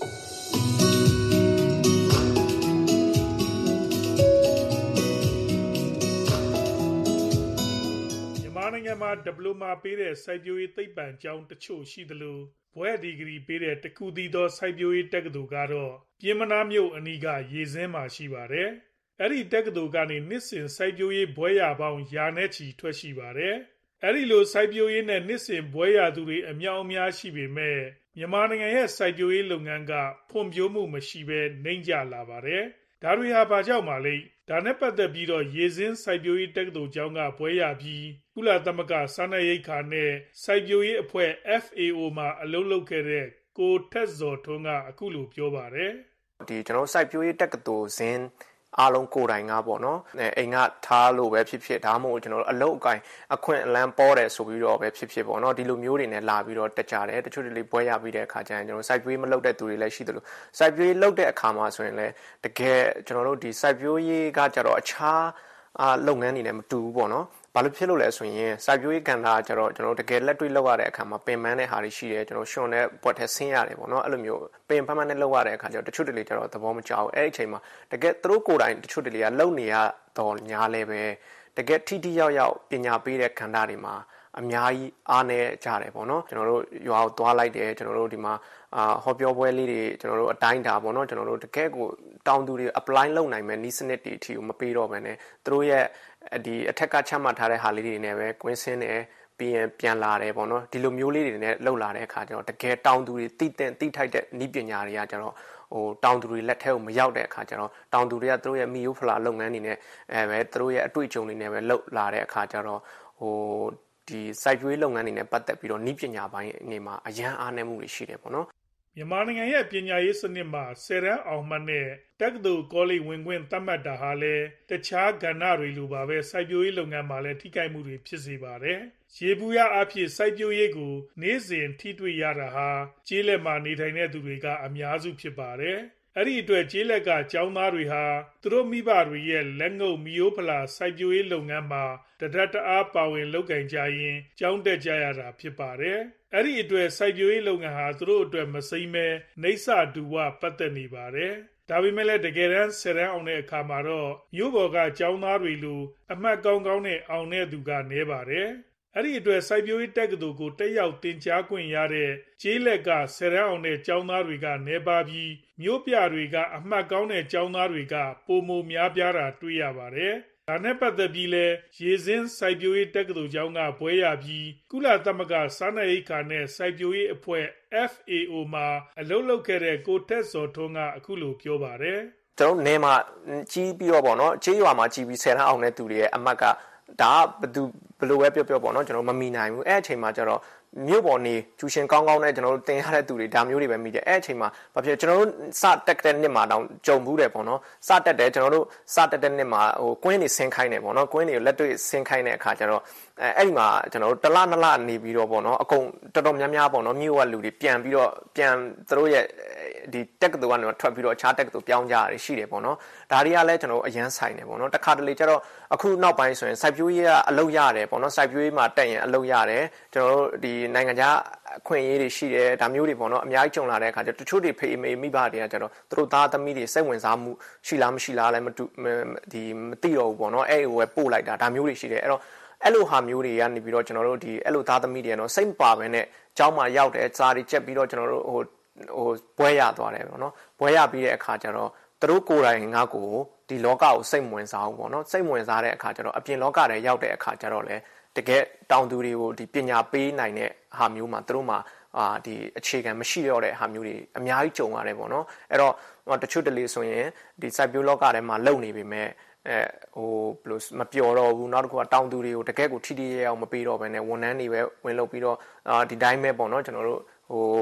နိုင်ငံမှာဒီပလိုမာပေးတဲ့စိုက်ပျိုးရေးသိပ္ပံကျောင်းတချို့ရှိသလိုဘွဲ့ဒီဂရီပေးတဲ့တခုတည်းသောစိုက်ပျိုးရေးတက္ကသိုလ်ကတော့ပြင်မနာမြို့အနီးကရေစင်းမှာရှိပါတယ်။အဲ့ဒီတက္ကသိုလ်ကနေနှစ်စဉ်စိုက်ပျိုးရေးဘွဲ့ရပေါင်းရာနဲ့ချီထွက်ရှိပါတယ်။အဲ့ဒီလိုစိုက်ပျိုးရေးနဲ့နှစ်စဉ်ဘွဲ့ရသူတွေအများအများရှိပေမဲ့မြန်မာနိုင်ငံရဲ့စိုက်ပျိုးရေးလုပ်ငန်းကဖွံ့ဖြိုးမှုမရှိဘဲနှိမ့်ကျလာပါတယ်။ဒါတွေဟာဘာကြောင့်မှလဲဒါနဲ့ပတ်သက်ပြီးတော့ရေစင်းစိုက်ပျိုးရေးတက္ကသိုလ်ကျောင်းကဘွဲ့ရပြီးကုလသမဂ္ဂစားနပ်ရိက္ခာနဲ့စိုက်ပျိုးရေးအဖွဲ့ FAO မှာအလုပ်လုပ်ခဲ့တဲ့ကိုထက်ဇော်ထွန်းကအခုလိုပြောပါတယ်။ကျွန်တော်စိုက်ပျိုးရေးတက္ကသိုလ်ဇင်းအားလုံးကိုယ်တိုင်ကပေါ့နော်အိမ်ကထားလို့ပဲဖြစ်ဖြစ်ဒါမှမဟုတ်ကျွန်တော်အလုပ်အကိုင်အခွင့်အလမ်းပေါ်တယ်ဆိုပြီးတော့ပဲဖြစ်ဖြစ်ပေါ့နော်ဒီလိုမျိုးတွေနဲ့လာပြီးတော့တက်ကြတယ်တချို့တွေဘွဲရပြီးတဲ့အခါကျရင်ကျွန်တော်စိုက်ပျိုးရေးမလုပ်တဲ့သူတွေလည်းရှိတယ်လို့စိုက်ပျိုးရေးလုပ်တဲ့အခါမှာဆိုရင်လည်းတကယ်ကျွန်တော်တို့ဒီစိုက်ပျိုးရေးကကြတော့အခြားလုပ်ငန်းတွေနဲ့မတူဘူးပေါ့နော်ဘာလို့ဖြစ်လို့လဲဆိုရင်စိုက်ပျိုးရေးကဏ္ဍကျတော့ကျွန်တော်တကယ်လက်တွေ့လုပ်ရတဲ့အခါမှာပင်ပန်းတဲ့ဟာတွေရှိတယ်ကျွန်တော်ရှင်တဲ့ဘွက်ထဲဆင်းရတယ်ပေါ့နော်အဲ့လိုမျိုးပင်ပန်းပန်းနဲ့လုပ်ရတဲ့အခါကျတော့တချို့တလေကျတော့သဘောမကျဘူးအဲ့ဒီအချိန်မှာတကယ်သူတို့ကိုယ်တိုင်တချို့တလေကလုပ်နေရတော့ညာလဲပဲတကယ်ထိထိရောက်ရောက်ပညာပေးတဲ့ကဏ္ဍတွေမှာအများကြီးအားနည်းကြတယ်ပေါ့နော်ကျွန်တော်တို့ရွာကိုသွားလိုက်တယ်ကျွန်တော်တို့ဒီမှာဟောပြောပွဲလေးတွေကျွန်တော်တို့အတိုင်းတာပေါ့နော်ကျွန်တော်တို့တကယ်ကိုတောင်းသူတွေ apply လုပ်နိုင်မယ်နည်းစနစ်တွေအထိကိုမပေးတော့ဘဲနဲ့သူတို့ရဲ့ဒီအထက်ကချမှတ်ထားတဲ့ဟာလေးတွေနဲ့ပဲကွင်းစင်းတယ်ပြီးရင်ပြန်လာတယ်ပေါ့နော်ဒီလိုမျိုးလေးတွေနဲ့လှုပ်လာတဲ့အခါကျတော့တကယ်တောင်းသူတွေတိထိုက်တဲ့နည်းပညာတွေကကျတော့တောင်သူတွေလက်ထဲကိုမရောက်တဲ့အခါကျတော့တောင်သူတွေကသူတို့ရဲ့မီယိုဖလာလုပ်ငန်းတွေနဲ့ပဲသူတို့ရဲ့အတွေ့အကြုံတွေနဲ့ပဲလှုပ်လာတဲ့အခါကျတော့ဒီစိုက်ပျိုးရေးလုပ်ငန်းတွေနဲ့ပတ်သက်ပြီးတော့နည်းပညာပိုင်းအနေမှာအရန်အားနည်းမှုတွေရှိတယ်ပေါ့နော်မြန်မာနိုင်ငံရဲ့ပညာရေးစနစ်မှာဆယ်တန်းအောင်မှတ်နဲ့တက္ကသိုလ်ကောလိပ်ဝင်ခွင့်သတ်မှတ်တာဟာလည်းတခြားကဏ္ဍတွေလိုပါပဲစိုက်ပျိုးရေးလုပ်ငန်းမှာလည်းထိခိုက်မှုတွေဖြစ်စေပါတယ်။ရေဘူးရအဖြစ်စိုက်ပျိုးရေးကိုနေ့စဉ်ထိတွေ့ရတာဟာကျေးလက်မှာနေထိုင်တဲ့သူတွေကအများစုဖြစ်ပါတယ်။အဲ့ဒီအတွက်ကျေးလက်ကကျောင်းသားတွေဟာသူတို့မိဘတွေရဲ့လက်ငုပ်မီယိုဖလာစိုက်ပျိုးရေးလုပ်ငန်းမှာတဒတ်တအားပါဝင်လုပ်ကင်ကြရင်ကျောင်းတက်ကြရတာဖြစ်ပါတယ်။အဲ့ဒီအတွက်စိုက်ပျိုးရေးလုပ်ငန်းဟာသူတို့အတွက်မစိမ့်မဲနှိမ့်စဒူဝပတ်သက်နေပါတယ်။ဒါပေမဲ့လည်းတကယ်တမ်းဆယ်တန်းအောင်တဲ့အခါမှာတော့မြို့ပေါ်ကကျောင်းသားတွေလိုအမှတ်ကောင်းနဲ့အောင်တဲ့သူကနည်းပါတယ်။အဲ့ဒီအတွက်စိုက်ပျိုးရေးတက္ကသိုလ်ကိုတက်ရောက်သင်ကြားခွင့်ရတဲ့ကျေးလက်ကဆယ်တန်းအောင်တဲ့ကျောင်းသားတွေကနည်းပါးပြီးမြို့ပြတွေကအမှတ်ကောင်းတဲ့ကျောင်းသားတွေကပိုမိုများပြားတာတွေ့ရပါတယ်။ဒါနဲ့ပတ်သက်ပြီးလဲရေစင်းစိုက်ပျိုးရေးတက္ကသိုလ်ကျောင်းကဘွဲရပြီးကုလသမဂ္ဂစားနပ်ရိက္ခာနဲ့စိုက်ပျိုးရေးအဖွဲ့ FAO မှာအလုပ်လုပ်ခဲ့တဲ့ကိုထက်စော်ထွန်းကအခုလိုပြောပါတယ်ကျွန်တော်နေမှာကြီးပြီးတော့ပေါ့နော်ကျေးရွာမှာကြီးပြီးဆယ်တန်းအောင်တဲ့သူတွေရဲ့အမှတ်ကဒါဘယ်လိုပဲပြောပေါ့နော်ကျွန်တော်မမီနိုင်ဘူးအဲ့အချိန်မှာကျတော့မြို့ပေါ်နေကျူရှင်ကောင်းကောင်းနဲ့ကျွန်တော်တို့တင်ရတဲ့သူတွေဒါမျိုးတွေပဲမိတယ်အဲ့အချိန်မှာဘာဖြစ်ကျွန်တော်တို့စတက်တဲ့နှစ်မှာတောင်ကြုံဘူးတယ်ပေါ့နော်စတက်တယ်ကျွန်တော်တို့စတက်တဲ့နှစ်မှာကွင်းတွေဆင်းခိုင်းတယ်ပေါ့နော်ကွင်းတွေလက်တွေ့ဆင်းခိုင်းတဲ့အခါကျတော့အဲ့ဒီမှာကျွန်တော်တို့တလနှစ်လနေပြီးတော့ပေါ့နော်အကုန်တော်တော်များများပေါ့နော်မြို့ကလူတွေပြန်သူတို့ရဲ့ဒီတက်ကတူကနေထွက်ပြီးတော့အခြားတက်ကတူပြောင်းကြရရှိတယ်ပေါ့နော်ဒါတွေကလည်းကျွန်တော်အရန်ဆိုင်တယ်ပေါ့နော်တခါတလေကျတော့အခုနောက်ပိုင်းဆိုရင်စိုက်ပျိုးရေးကအလုပ်ရတယ်ပေါ့နော်စိုက်ပျိုးရေးမှာတက်ရင်အလုပ်ရတယ်ကျွန်တော်တို့ဒီနိုင်ငံခြားအခွင့်အရေးတွေရှိတယ်ဒါမျိုးတွေပေါ့နော်အများကြီးကြုံလာတဲ့အခါကျတချို့တွေဖေးမေမိဘတွေကကျတော့သူတို့သားသမီးတွေစိတ်ဝင်စားမှုရှိလားမရှိလားလည်းမသိတော့ဘူးပေါ့နော်အဲ့ဟိုပဲပို့လိုက်တာဒါမျိုးတွေရှိတယ်အဲ့တော့အဲ့လိုဟာမျိုးတွေကနေပြီးတော့ကျွန်တော်တို့ဒီအဲ့လိုသားသမီးတွေကတော့စိတ်မပါဘဲနဲ့ကျောင်းမှာရောက်တယ်စာတွေချက်ပြီးတော့ကျွန်တော်တို့ဘွဲရသွားတယ်ပေါ့နော်ဘွဲရပြီးတဲ့အခါကျတော့သူတို့ကိုယ်တိုင်ငါ့ကိုဒီလောကကိုစိတ်ဝင်စားအောင်ပေါ့နော်စိတ်ဝင်စားတဲ့အခါကျတော့အပြင်လောကထဲရောက်တဲ့အခါကျတော့လေတကယ်တောင်သူတွေကိုဒီပညာပေးနိုင်တဲ့ဟာမျိုးမှာသူတို့မှာဒီအခြေခံမရှိတော့တဲ့ဟာမျိုးတွေအများကြီးကြုံရတယ်ပေါ့နော်အဲ့တော့တချို့တလေဆိုရင်ဒီစိုက်ပျိုးလောကထဲမှာလုံနေပေမဲ့ဘယ်လိုမပျော်တော့ဘူးနောက်တစ်ခုကတောင်သူတွေကိုတကယ်ကိုထိထိရအောင်မပေးတော့ဘဲနဲ့ဝန်ထမ်းတွေပဲဝင်လုပ်ပြီးတော့ဒီတိုင်းပဲပေါ့နော်ကျွန်တော်တို့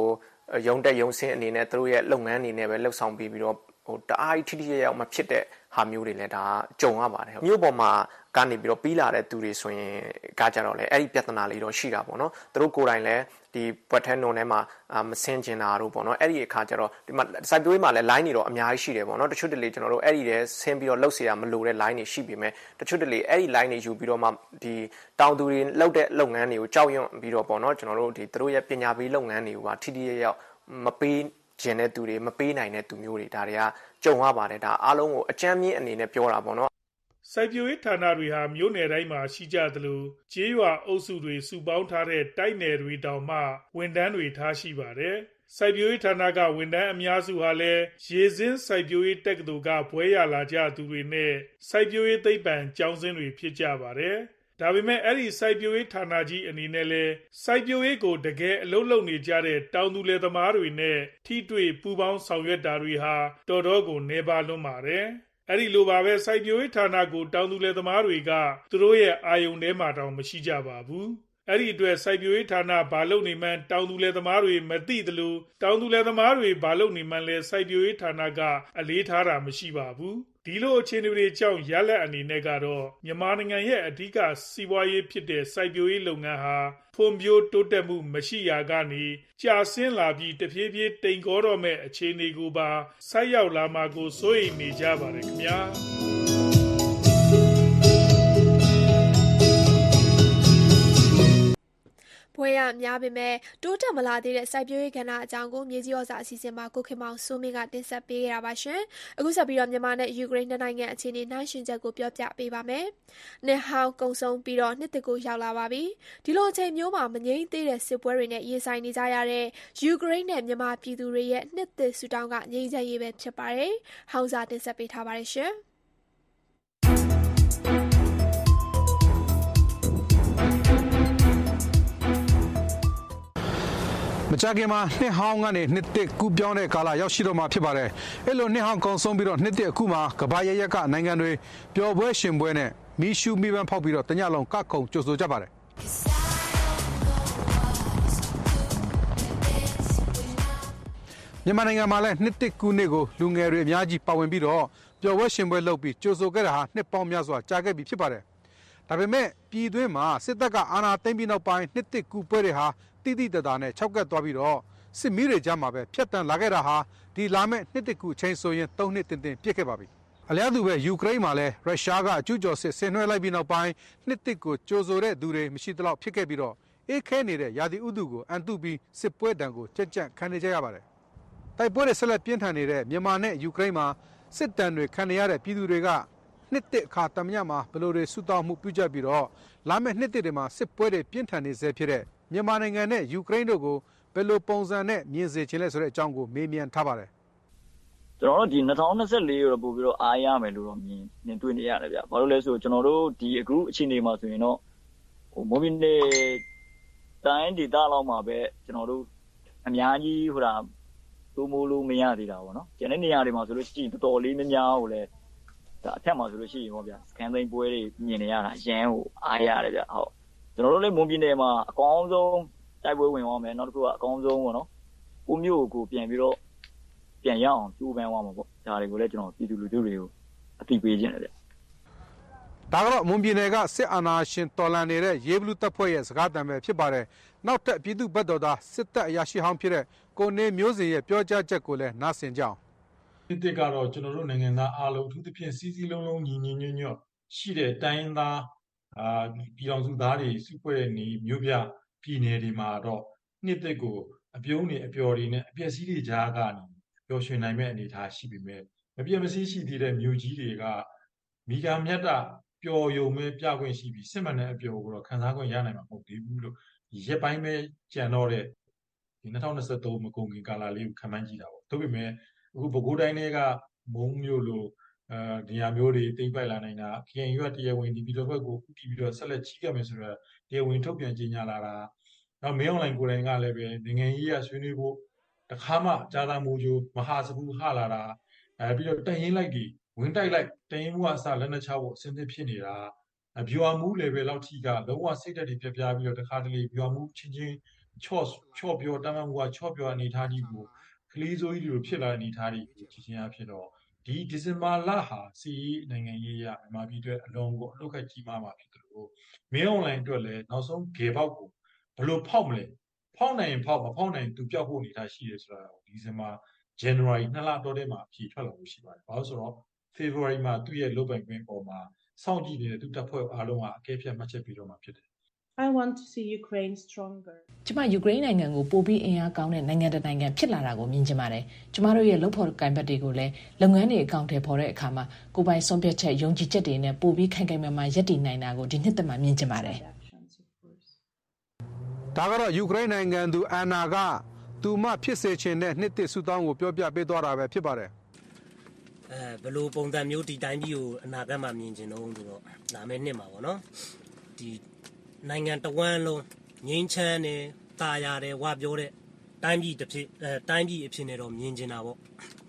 ရုံတက်ရုံဆင်းအနေနဲ့သူတို့ရဲ့လုပ်ငန်းအနေနဲ့ပဲလှုပ်ဆောင်ပြီးတော့တအားထိထိရောက်မဖြစ်တဲ့ဟာမျိုးတွေလည်းဒါကြုံရပါတယ်မြို့ပေါ်မှာကနေပြီးတော့ပြီးလာတဲ့သူတွေဆိုရင်ကကြတော့လေအဲ့ဒီပြဿနာလေးတော့ရှိတာပေါ့နော်သူတို့ကိုယ်တိုင်လည်းဒီဘွက်ထဲနုံထဲမှာမဆင်းကျင်တာတို့ပေါ့နော်အဲ့ဒီအခါကျတော့ဒီမှာစိုက်ပျိုးရေးမှာလည်း line တွေတော့အများကြီးရှိတယ်ပေါ့နော်တချို့တလေကျွန်တော်တို့အဲ့ဒီထဲဆင်းပြီးတော့လှုပ်เสียမလို့တဲ့ line တွေရှိပြီမဲ့တချို့တလေအဲ့ဒီ line တွေယူပြီးတော့မှဒီတောင်သူတွေလှုပ်တဲ့လုပ်ငန်းတွေကိုကြောက်ရွံ့ပြီးတော့ပေါ့နော်ကျွန်တော်တို့ဒီသူတို့ရဲ့ပညာပေးလုပ်ငန်းတွေကိုပါထိထိရောက်မပေးကျင်တဲ့သူတွေမပေးနိုင်တဲ့သူမျိုးတွေဒါတွေကကြုံရပါတယ်ဒါအားလုံးကိုအကြမ်းမြင့်အနေနဲ့ပြောတာပေါ့နော်စိုက်ပျိုးရေးဌာနတွေဟာမြို့နယ်တိုင်းမှာရှိကြသလိုကျေးရွာအုပ်စုတွေစုပေါင်းထားတဲ့တိုက်နယ်တွေတောင်မှဝန်ထမ်းတွေထားရှိပါတယ်။စိုက်ပျိုးရေးဌာနကဝန်ထမ်းအများစုဟာလည်းရေစင်းစိုက်ပျိုးရေးတက္ကသိုလ်ကဘွဲရလာကြသူတွေနဲ့စိုက်ပျိုးရေးသိပ္ပံကျောင်းဆင်းတွေဖြစ်ကြပါတယ်။ဒါပေမဲ့အဲ့ဒီစိုက်ပျိုးရေးဌာနကြီးအနေနဲ့လည်းစိုက်ပျိုးရေးကိုတကယ်အလုပ်လုပ်နေကြတဲ့တောင်သူလယ်သမားတွေနဲ့ထိတွေ့ပူးပေါင်းဆောင်ရွက်တာတွေဟာတော်တော်ကိုနှဲပါလွန်းပါတယ်။အဲ့ဒီလိုပါပဲစိုက်ပျိုးရေးဌာနကိုတောင်သူလယ်သမားတွေကသူတို့ရဲ့အာယုံထဲမှာတောင်မရှိကြပါဘူးအဲ့ဒီအတွက်စိုက်ပျိုးရေးဌာနဘာလုပ်နေမှန်းတောင်သူလယ်သမားတွေမသိသလိုတောင်သူလယ်သမားတွေဘာလုပ်နေမှန်းလဲစိုက်ပျိုးရေးဌာနကအလေးထားတာမရှိပါဘူးဒီလိုအခြေအနေတွေကြောင့်ရလက်အနေနဲ့ကတော့မြန်မာနိုင်ငံရဲ့အဓိကစီးပွားရေးဖြစ်တဲ့စိုက်ပျိုးရေးလုပ်ငန်းဟာဖွံ့ဖြိုးတိုးတက်မှုမရှိရာကနေကြာဆင်းလာပြီးတဖြည်းဖြည်းတိမ်ကောတော့မဲ့အခြေအနေကိုပါဆိုက်ရောက်လာမှာကိုစိုးရိမ်နေကြပါတယ်ခင်ဗျာဘွဲရများပေမဲ့တိုးတက်မလာသေးတဲ့စိုက်ပျိုးရေးကဏ္ဍအကြောင်းကိုမြေကြီးဩဇာအစီအစဉ်မှာကိုခင်မောင်စိုးမင်းကတင်ဆက်ပေးခဲ့တာပါရှင်။အခုဆက်ပြီးတော့မြန်မာနဲ့ယူကရိန်းနှစ်နိုင်ငံအခြေအနေနှိုင်းယှဉ်ချက်ကိုပြောပြပေးပါမယ်။နှစ်ဟောင်းကုံဆုံးပြီးတော့နှစ်သစ်ကိုရောက်လာပါပြီ။ဒီလိုအချိန်မျိုးမှာမငြိမ်းသေးတဲ့စစ်ပွဲတွေနဲ့ရင်ဆိုင်နေကြရတဲ့ယူကရိန်းနဲ့မြန်မာပြည်သူတွေရဲ့နှစ်သစ်ဆုတောင်းကငြိမ်းချမ်းရေးပဲဖြစ်ပါတယ်။ဟောင်းစာတင်ဆက်ပေးထားပါတယ်ရှင်။မကြခင်မှာနှစ်ဟောင်းကနေနှစ်သစ်ကူးပြောင်းတဲ့ကာလရောက်ရှိတော့မှာဖြစ်ပါတယ်။အဲ့လိုနှစ်ဟောင်းကုံဆုံးပြီးတော့နှစ်သစ်အခုမှာကမ္ဘာရရက်ကနိုင်ငံတွေပျော်ပွဲရှင်ပွဲနဲ့မီးရှူးမီးပန်းဖောက်ပြီးတော့တညလုံးကခုံကြိုဆိုကြပါတယ်။မြန်မာနိုင်ငံမှာလည်းနှစ်သစ်ကူးနေ့ကိုလူငယ်တွေအများကြီးပါဝင်ပြီးတော့ပျော်ပွဲရှင်ပွဲလုပ်ပြီးကြိုဆိုခဲ့တာဟာနှစ်ပေါင်းများစွာကြာခဲ့ပြီဖြစ်ပါတယ်။ဒါပေမဲ့ပြည်တွင်းမှာစစ်တပ်ကအာဏာသိမ်းပြီးနောက်ပိုင်းနှစ်သစ်ကူးပွဲတွေဟာတိတိတတ်တာနဲ့၆ကတ်သွားပြီးတော့စစ်မီးတွေကြားမှာပဲဖြတ်တန်းလာခဲ့တာဟာဒီလာမဲ့နှစ်တကူအချိန်ဆိုရင်3နှစ်တင်ပြစ်ခဲ့ပါပြီ။အလျားတူပဲယူကရိန်းမှာလည်းရုရှားကအကျူးကျော်စစ်ဆင်နွှဲလိုက်ပြီးနောက်ပိုင်းနှစ်တစ်ကိုကြိုဆိုတဲ့သူတွေမရှိသလောက်ဖြစ်ခဲ့ပြီးတော့အေးခဲနေတဲ့ရာသီဥတုကိုအန်တုပြီးစစ်ပွဲတံကိုကြက်ကြက်ခံနေကြရပါတယ်။တိုက်ပွဲတွေဆက်လက်ပြင်းထန်နေတဲ့မြန်မာနဲ့ယူကရိန်းမှာစစ်တမ်းတွေခံနေရတဲ့ပြည်သူတွေကနှစ်တစ်အခါတမညမှာဘလို့တွေဆူတောင်းမှုပြုကြပြီးတော့လာမဲ့နှစ်တစ်တွေမှာစစ်ပွဲတွေပြင်းထန်နေစေဖြစ်တဲ့မြန်မာနိုင်ငံနဲ့ယူကရိန်းတို့ကိုဘယ်လိုပုံစံနဲ့မြင်စေချင်လဲဆိုတဲ့အကြောင်းကိုမေးမြန်းထားပါတယ်။ကျွန်တော်တို့ဒီ2024ကိုပို့ပြီးတော့အားရမယ်လို့တော့မြင်တွေ့နေရတယ်ဗျ။ဘာလို့လဲဆိုတော့ကျွန်တော်တို့ဒီအခုအချိန်တွေမှာဆိုရင်တော့မိုးမင်းတဲ့တိုင်းဒေသလောက်မှာပဲကျွန်တော်တို့အများကြီးသိုးမိုးလို့မရသေးတာပေါ့နော်။ကျန်တဲ့နေရာတွေမှာဆိုလို့ရှိရင်တော်တော်လေးများများကိုလည်းဒါအထက်မှာဆိုလို့ရှိရင်ပေါ့ဗျာစကန်သိန်းပွဲတွေမြင်နေရတာအရန်ကိုအားရတယ်ဗျ။ဟုတ်ကျွန်တော်တို့လည်းမွန်ပြည်နယ်မှာအကောင်းဆုံးတိုက်ပွဲဝင်သွားမယ်နောက်တစ်ခုကအကောင်းဆုံးပေါ့နော်ကိုမျိုးကိုပြန်ပြီးတော့ပြန်ရအောင်ကျိုးပန်းသွားမှာပေါ့ဒါတွေကိုလည်းကျွန်တော်ပြည်သူလူထုတွေကိုအသိပေးခြင်းတယ်ဗျဒါကတော့မွန်ပြည်နယ်ကစစ်အာဏာရှင်တော်လှန်နေတဲ့ရေဘလူးတပ်ဖွဲ့ရဲ့စကားတံပဲဖြစ်ပါတယ်နောက်ထပ်ပြည်သူ့ဘက်တော်သားစစ်တပ်အရာရှိဟောင်းဖြစ်တဲ့ကိုနေမျိုးစင်ရဲ့ပြောကြားချက်ကိုလည်းနားဆင်ကြအောင်ဒီတစ်ကတော့ကျွန်တော်တို့နိုင်ငံသားအားလုံးအထူးသဖြင့်စီးစီးလုံးလုံးညီညီညွတ်ညွတ်ရှိတဲ့တိုင်းသားပြည်တော်စုသားတွေစုဖွဲ့နေမြို့ပြပြည်နယ်တွေမှာတော့နှစ်သက်ကိုအပြုံးတွေအပျော်တွေနဲ့အပျက်စီးတွေကြားကနေပျော်ရွှင်နိုင်မဲ့အနေအထားရှိပေမဲ့မပြတ်မစည်းရှိသေးတဲ့မြို့ကြီးတွေကမိဂါမြတ်တာပျော်ယုံမဲ့ပြခွင့်ရှိပြီးစစ်မှန်တဲ့အပျော်ကိုတော့ခံစားခွင့်ရနိုင်မှာမဟုတ်သေးဘူးလို့ရက်ပိုင်းပဲကြံတော့တဲ့ဒီ2023မကုန်ခင်ကာလလေးကိုခံမှန်းကြည့်တာပေါ့ဒါပေမဲ့အခုပဲခူးတိုင်းတွေကမုံမြို့လိုနေရာမျိုးတွေတိမ့်ပိုက်လာနိုင်တာခင်ရွက်တရားဝင်ဒီပြည်တော်ဘက်ကိုဥတီပြီးတော့ဆက်လက်ချီးကပ်မယ်ဆိုတော့တရားဝင်ထုတ်ပြန်ကြေညာလာတာနောက်မင်းအွန်လိုင်းကိုယ်တိုင်ကလည်းပဲနိုင်ငံရေးရဆွေးနွေးဖို့တခါမှကြာသာမိုးချိုမဟာစကူဟလာတာပြီးတော့တန်ရင်လိုက်ကြီးဝင်တိုက်လိုက်တန်ရင်မှုအစလက်နှချဖို့အဆင်သင့်ဖြစ်နေတာဗျူဟာမှု level လောက်ထိကလုံးဝစိတ်ဓာတ်တွေပြပြပြီးတော့တခါတလေဗျူဟာမှုချင်းချင်းချော့ပြောတမန်မှုကချော့ပြောအနေထားကြီးကိုကလေးစိုးကြီးလိုဖြစ်လာတဲ့အနေထားတွေကိုကြည့်ချင်းအဖြစ်တော့ဒီဒီဇင်ဘာလဟာစီနိုင်ငံရေးရမြန်မာပြည်အတွက်အလုံးကိုအလုပ်ခက်ကြီးမားမှာဖြစ်တယ်လို့မင်းအွန်လိုင်းအတွက်လည်းနောက်ဆုံးဂေပေါက်ကိုဘယ်လိုဖောက်မလဲဖောက်နိုင်ရင်ဖောက်မဖောက်နိုင်သူပျောက်ဖို့အနေထားရှိတယ်ဆိုတာဒီဇင်ဘာ January 2လတော့တဲ့မှာအဖြေထွက်လာလို့ရှိပါတယ်ဘာလို့ဆိုတော့ February မှာသူ့ရဲ့လုပ်ပိုင်ခွင့်ပေါ်မှာစောင့်ကြည့်နေတဲ့သူတပ်ဖွဲ့အားလုံးကအကဲဖြတ်မှတ်ချက်ပြီးတော့မှာဖြစ်တယ် I want to see Ukraine stronger. ကျမယူကရိန်းနိုင်ငံကိုပိုပြီးအင်အားကောင်းတဲ့နိုင်ငံတစ်နိုင်ငံဖြစ်လာတာကိုမြင်ချင်ပါတယ်။ကျမတို့ရဲ့လုပ်ဖော်ကိုင်ဘက်တွေကိုလည်းလုပ်ငန်းတွေအကောင့်ထဲပေါ်တဲ့အခါမှာကိုယ်ပိုင်ဆုံးဖြတ်ချက်ယုံကြည်ချက်တွေနဲ့ပိုပြီးခိုင်ခိုင်မာမာရပ်တည်နိုင်တာကိုဒီနှစ်သက်မှာမြင်ချင်ပါတယ်။ဒါကတော့ယူကရိန်းနိုင်ငံသူအန်နာကသူမဖြစ်စေချင်တဲ့နှစ်သစ်ဆုတောင်းကိုပြောပြပေးသွားတာပဲဖြစ်ပါတယ်ဘယ်လိုပုံစံမျိုးဒီတိုင်းပြည်ကိုအနာဂတ်မှာမြင်ချင်တော့ဆိုတော့လာမယ့်နှစ်မှာပေါ့နော်ဒီနိုင်ငံတဝန်းလုံးငြိမ်းချမ်းတယ်တာယာတယ်ဝါပြောတဲ့တိုင်းပြည်တစ်ဖြစ်တိုင်းပြည်အဖြစ်နဲ့တော့မြင်ချင်တာပေါ့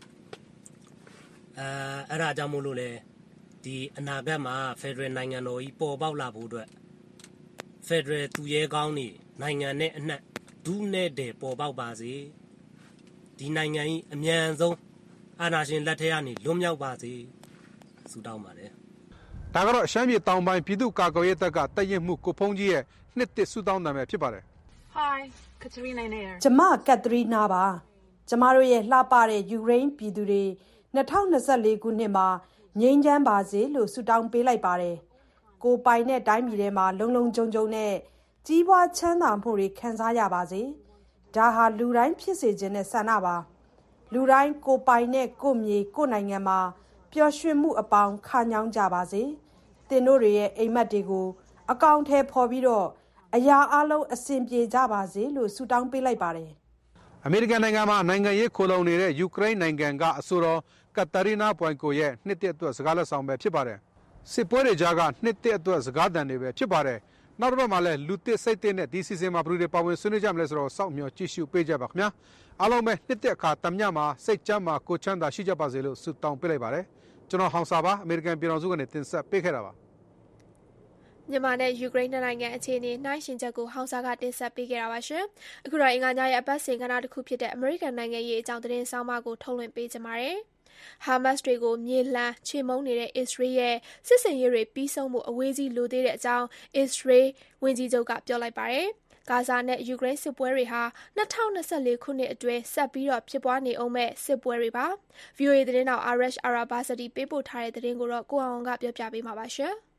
အဲ့ဒါကြောင့်မို့လို့လေဒီအနာဂတ်မှာဖက်ဒရယ်နိုင်ငံတော်ကြီးပေါ်ပေါက်လာဖို့အတွက်ဖက်ဒရယ်သူရဲကောင်းနေနိုင်ငံနဲ့အနှံ့ဒူးနဲ့တဲ့ပေါ်ပေါက်ပါစေဒီနိုင်ငံကြီးအမြန်ဆုံးအာဏာရှင်လက်ထက်ကနေလွတ်မြောက်ပါစေဆုတောင်းပါတယ်ဒါကတော့ရှမ်းပြည်တောင်ပိုင်းပြည်သူ့ကာကွယ်ရေးတပ်ကတပ်ရင်းမှုကိုဖုံးကြီးရဲ့နှစ်သစ်ဆုတောင်းတယ်ပဲဖြစ်ပါတယ် Hi Katerina here ကျမကက်သရီနာပါကျမတို့ရဲ့လှပတဲ့ယူကရိန်းပြည်သူတွေ2024ခုနှစ်မှာငြိမ်းချမ်းပါစေလို့ဆုတောင်းပေးလိုက်ပါတယ်ကိုပိုင်တဲ့တိုင်းပြည်ထဲမှာလုံလုံခြုံခြုံနဲ့ကြီးပွားချမ်းသာမှုတွေခံစားရပါစေဒါဟာလူတိုင်းဖြစ်စေခြင်းနဲ့ဆန္ဒပါလူတိုင်းကိုပိုင်တဲ့ကိုမြေကိုနိုင်ငံမှာပျော်ရွှင်မှုအပေါင်းခါညောင်းကြပါစေသင်တို့ရဲ့အိမ်မက်တွေကိုအကောင့်ထဲပေါ်ပြီးတော့အရာအလုံးအဆင်ပြေကြပါစေလို့ဆုတောင်းပေးလိုက်ပါတယ်အမေရိကန်နိုင်ငံမှာနိုင်ငံရေးခိုလုံနေတဲ့ယူကရိန်းနိုင်ငံကအဆိုတော်ကက်တာရီနာပွိုင်ကိုရဲ့နှစ်သစ်အတွက်စကားလက်ဆောင်ပဲဖြစ်ပါတယ်စစ်ပွဲတွေကြားကနှစ်သစ်အတွက်စကားသံတွေပဲဖြစ်ပါတယ်နောက်တစ်ပတ်မှာလည်းလူသစ်စိတ်သစ်နဲ့ဒီစီစဉ်မှာဘယ်လိုပါဝင်ဆွေးနွေးကြမလဲဆိုတော့စောင့်မျှော်ကြည့်ရှုပေးကြပါခင်ဗျာအားလုံးပဲနှစ်သစ်အခါတမညမှာစိတ်ချမ်းသာကိုချမ်းသာရှိကြပါစေလို့ဆုတောင်းပေးလိုက်ပါတယ်ကျွန်တော်ဟောင်စာပါအမေရိကန်ပြည်ထောင်စုကနေတင်ဆက်ပေးခဲ့တာပါမြန်မာနဲ့ယူကရိန်းနိုင်ငံအခြေအနေနှိုင်းယှဉ်ချက်ကိုဟောင်စာကတင်ဆက်ပေးခဲ့တာပါရှင်။အခုတော့အင်္ဂါညရဲ့အပတ်စဉ်ကဏ္ဍတစ်ခုဖြစ်တဲ့အမေရိကန်နိုင်ငံရေးအကြောင်းသတင်းဆောင်မကိုထုတ်လွှင့်ပေးကြပါမယ်။ဟာမတ်စ်တွေကိုမြေလှန်ချေမှုန်းနေတဲ့အစ္စရေးရဲ့စစ်စင်ရေးတွေပြီးဆုံးမှုအဝေးကြီးလိုသေးတဲ့အကြောင်းအစ္စရေးဝန်ကြီးချုပ်ကပြောလိုက်ပါတယ်။ဂါဇာနဲ့ယူကရိန်းစစ်ပွဲတွေဟာ2024ခုနှစ်အတွင်းဆက်ပြီးတော့ဖြစ်ပွားနေအောင်မဲ့စစ်ပွဲတွေပါ။ VOA သတင်းတော် Arash Arabasadi ပေးပို့ထားတဲ့သတင်းကိုတော့ကိုအောင်ကပြောပြပေးမှာပါရှင်။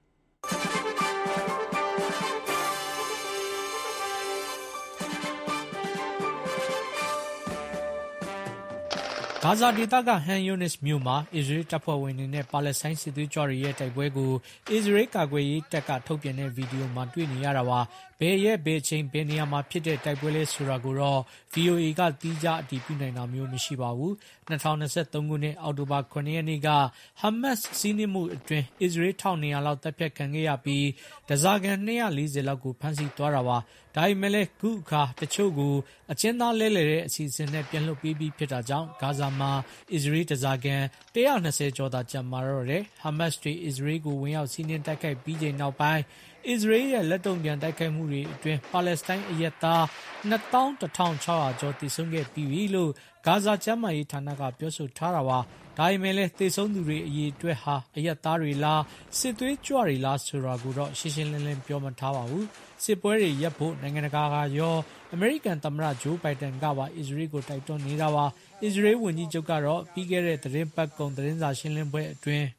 ဂါဇာဒေသကဟန်ယူနစ်မြို့မှာအစ္စရေးတပ်ဖွဲ့ဝင်တွေနဲ့ပါလက်စတိုင်းစစ်သွေးကြွတွေရဲ့တိုက်ပွဲကိုအစ္စရေးကာကွယ်ရေးတပ်ကထုတ်ပြန်တဲ့ဗီဒီယိုမှာတွေ့နေရတာပါဘယ်ရဲ့ဘယ်ချိန်ဘယ်နေရာမှာဖြစ်တဲ့တိုက်ပွဲလဲဆိုတာကိုတော့ VOA ကတီးခြားအတည်ပြုနိုင်တာမျိုးမရှိပါဘူး2023ခုနှစ်အောက်တိုဘာ9ရက်နေ့ကဟာမတ်စ်စီးနင်းမှုအတွင်းအစ္စရေး1200လောက်တပ်ဖြတ်ခံခဲ့ရပြီးဒဇာကန်240လောက်ကိုဖမ်းဆီးသွားတာပါဒါပေမဲ့လည်းခုအခါတချို့ကိုအကျဉ်းသားလဲလှယ်တဲ့အစီအစဉ်နဲ့ပြန်လွှတ်ပေးပြီးဖြစ်တာကြောင့်ဂါဇာမှာအစ္စရေးဒဇာကန်120ကျော်သာကျန်မာတော့တယ်ဟာမတ်စ်တွေအစ္စရေးကိုဝင်ရောက်စီးနင်းတိုက်ခိုက်ပြီးချိန်နောက်ပိုင်းအစ္စရေးရဲ့လက်တုံ့ပြန်တိုက်ခိုက်မှုတွေအတွင်းပါလက်စတိုင်းအရက်သား21,600ကျော်တည်ဆုံခဲ့ပြီးလို့ဂါဇာကျန်းမာရေးဌာနကပြောဆိုထားတာပါဒါပေမဲ့လည်းတည်ဆုံသူတွေအရေးအတွက်ဟာအရက်သားတွေလားစစ်သွေးကြွတွေလားဆိုတာကိုတော့ရှင်းရှင်းလင်းလင်းပြောမထားပါဘူးစစ်ပွဲတွေရပ်ဖို့နိုင်ငံတကာကရောအမေရိကန်သမ္မတဂျိုးဘိုင်ဒန်ကပါအစ္စရေးကိုတိုက်တွန်းနေတာပါအစ္စရေးဝန်ကြီးချုပ်ကတော့ပြီးခဲ့တဲ့သတင်းပတ်ကုန်သတင်းစာရှင်းလင်းပွဲအတွင်း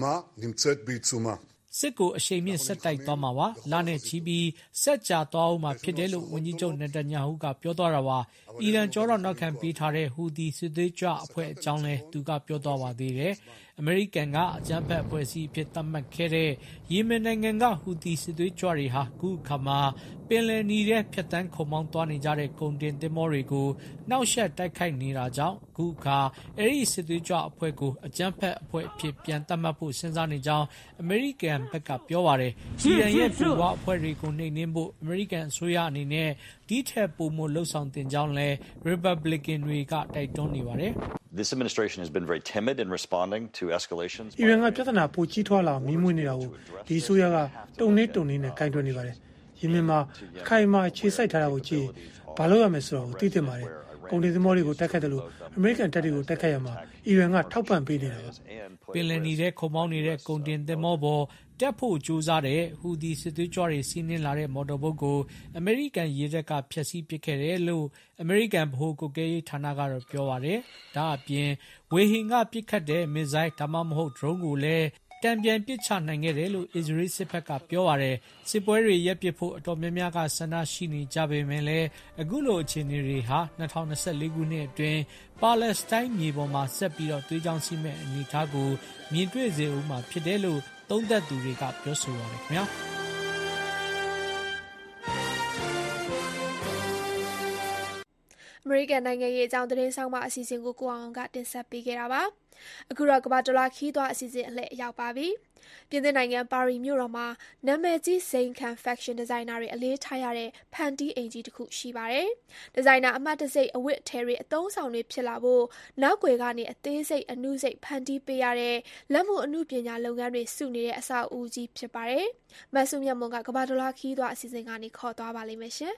စစ်ကိုအရှိန်မြင့်ဆက်တိုက်သွားမှာပါလနဲ့ချီပြီးဆက်ကြသွားအောင်မှာဖြစ်တယ်လို့ဝန်ကြီးချုပ်နတန်ညာဟုကပြောသွားတာပါအီရန်ကြောတော့နောက်ခံပေးထားတဲ့ဟူသီစစ်သွေးကြွအဖွဲ့အကြောင်းလဲသူကပြောသွားပါသေးတယ်အမေရိကန်ကအကြမ်းဖက်အဖွဲ့အစည်းအဖြစ်သတ်မှတ်ခဲ့တဲ့ယီမင်နိုင်ငံကဟူသီစစ်သွေးကြွတွေဟာခုအခါမှာပင်လယ်နီထဲဖြတ်တန်းခုံမောင်းသွားနေကြတဲ့ကုန်တင်သင်္ဘောတွေကိုနှောက်ယှက်တိုက်ခိုက်နေတာကြောင့်ခုအခါအဲ့ဒီစစ်သွေးကြွအဖွဲ့ကိုအကြမ်းဖက်အဖွဲ့အဖြစ်ပြန်သတ်မှတ်ဖို့စဉ်းစားနေကြောင်းအမေရိကန်ဘက်ကပြောပါတယ်။အီရန်ရဲ့ပူးပေါင်းအဖွဲ့တွေကိုနှိမ်နင်းဖို့အမေရိကန်အစိုးရအနေနဲ့ဒီထက်ပိုမိုလှုပ်ဆောင်တင်ကြောင်းလဲ Republican တွေကတိုက်တွန်းနေပါတယ်။ This administration has been very timid in responding to escalations. အီရန်ကပြဿနာပိုကြီးထွားလာမြင့်မွေးနေတာကိုဒီအစိုးရကတုံနေနဲ့ကင်တွယ်နေပါတယ်။ယီမင်မှာအခိုင်အမာခြေစိုက်ထားတာကိုကြည့်ဘဘာလို့ရမယ်ဆိုတော့သိတင်ပါတယ်ကုန်တင်သင်္ဘောတွေကိုတိုက်ခတ်တယ်လို့အမေရိကန်တပ်တွေကိုတိုက်ခတ်ရမှာအီရန်ကထောက်ပံ့ပေးနေတာပါပင်လယ်နေတဲ့ခုံပေါင်းနေတဲ့ကုန်တင်သင်္ဘောပေါ်တက်ဖို့ကြိုးစားတဲ့ဟူဒီစစ်သွေးကြွတွေစီးနင်းလာတဲ့မော်တော်ဘုတ်ကိုအမေရိကန်ရေတပ်ကဖျက်ဆီးပစ်ခဲ့တယ်လို့အမေရိကန်ဗဟိုကုတ်ကဲရေးဌာနကတော့ပြောပါတယ်။ဒါအပြင်ဝေဟင်ကပစ်ခတ်တဲ့မစ်ဇိုင်းဒါမှမဟုတ်ဒရုန်းကိုလည်းတံပြန်ပစ်ချနိုင်ခဲ့တယ်လို့အစ္စရေးစစ်ဘက်ကပြောပါတယ်။စစ်ပွဲတွေရပ်ပစ်ဖို့အတော်များများကဆန္ဒရှိနေကြပေမဲ့လည်းအခုလိုအခြေအနေတွေဟာ2024ခုနှစ်အတွင်းပါလက်စတိုင်းမြေပေါ်မှာဆက်ပြီးတော့သွေးကြောင်းစီးမဲ့အနေအထားကိုမြင်တွေ့စေဦးမှာဖြစ်တယ်လို့သုံးသပ်သူတွေကပြောဆိုပါတယ်ခင်ဗျာအမေရိကန်နိုင်ငံရေးအကြောင်းသတင်းဆောင်မအစီအစဉ်ကိုကိုအောင်ကတင်ဆက်ပေးခဲ့တာပါအခုတော့ကမ္ဘာဒေါ်လာခီးသွွားအစီအစဉ်အလှည့်ရောက်ပါပြီပြင်သစ်နိုင်ငံပါရီမြို့တော်မှာနာမည်ကြီးဇိမ်ခံ fashion designer တွေအလေးထားရတဲ့ဖန်တီးအင်ကြီးတစ်ခုရှိပါတယ်ဒီဇိုင်နာအမှတ်တစိတ်အဝတ်အထည်တွေအသုံးဆောင်တွေဖြစ်လာဖို့နောက်ွယ်ကနေအသေးစိတ်အနုစိတ်ဖန်တီးပေးရတဲ့လက်မှုအမှုပညာလုပ်ငန်းတွေစုနေတဲ့အဆောက်အဦကြီးဖြစ်ပါတယ်မဆုမြတ်မွန်ကကမ္ဘာဒေါ်လာခီးသွွားအစီအစဉ်ကနေခေါ်သွားပါလိမ့်မယ်ရှင်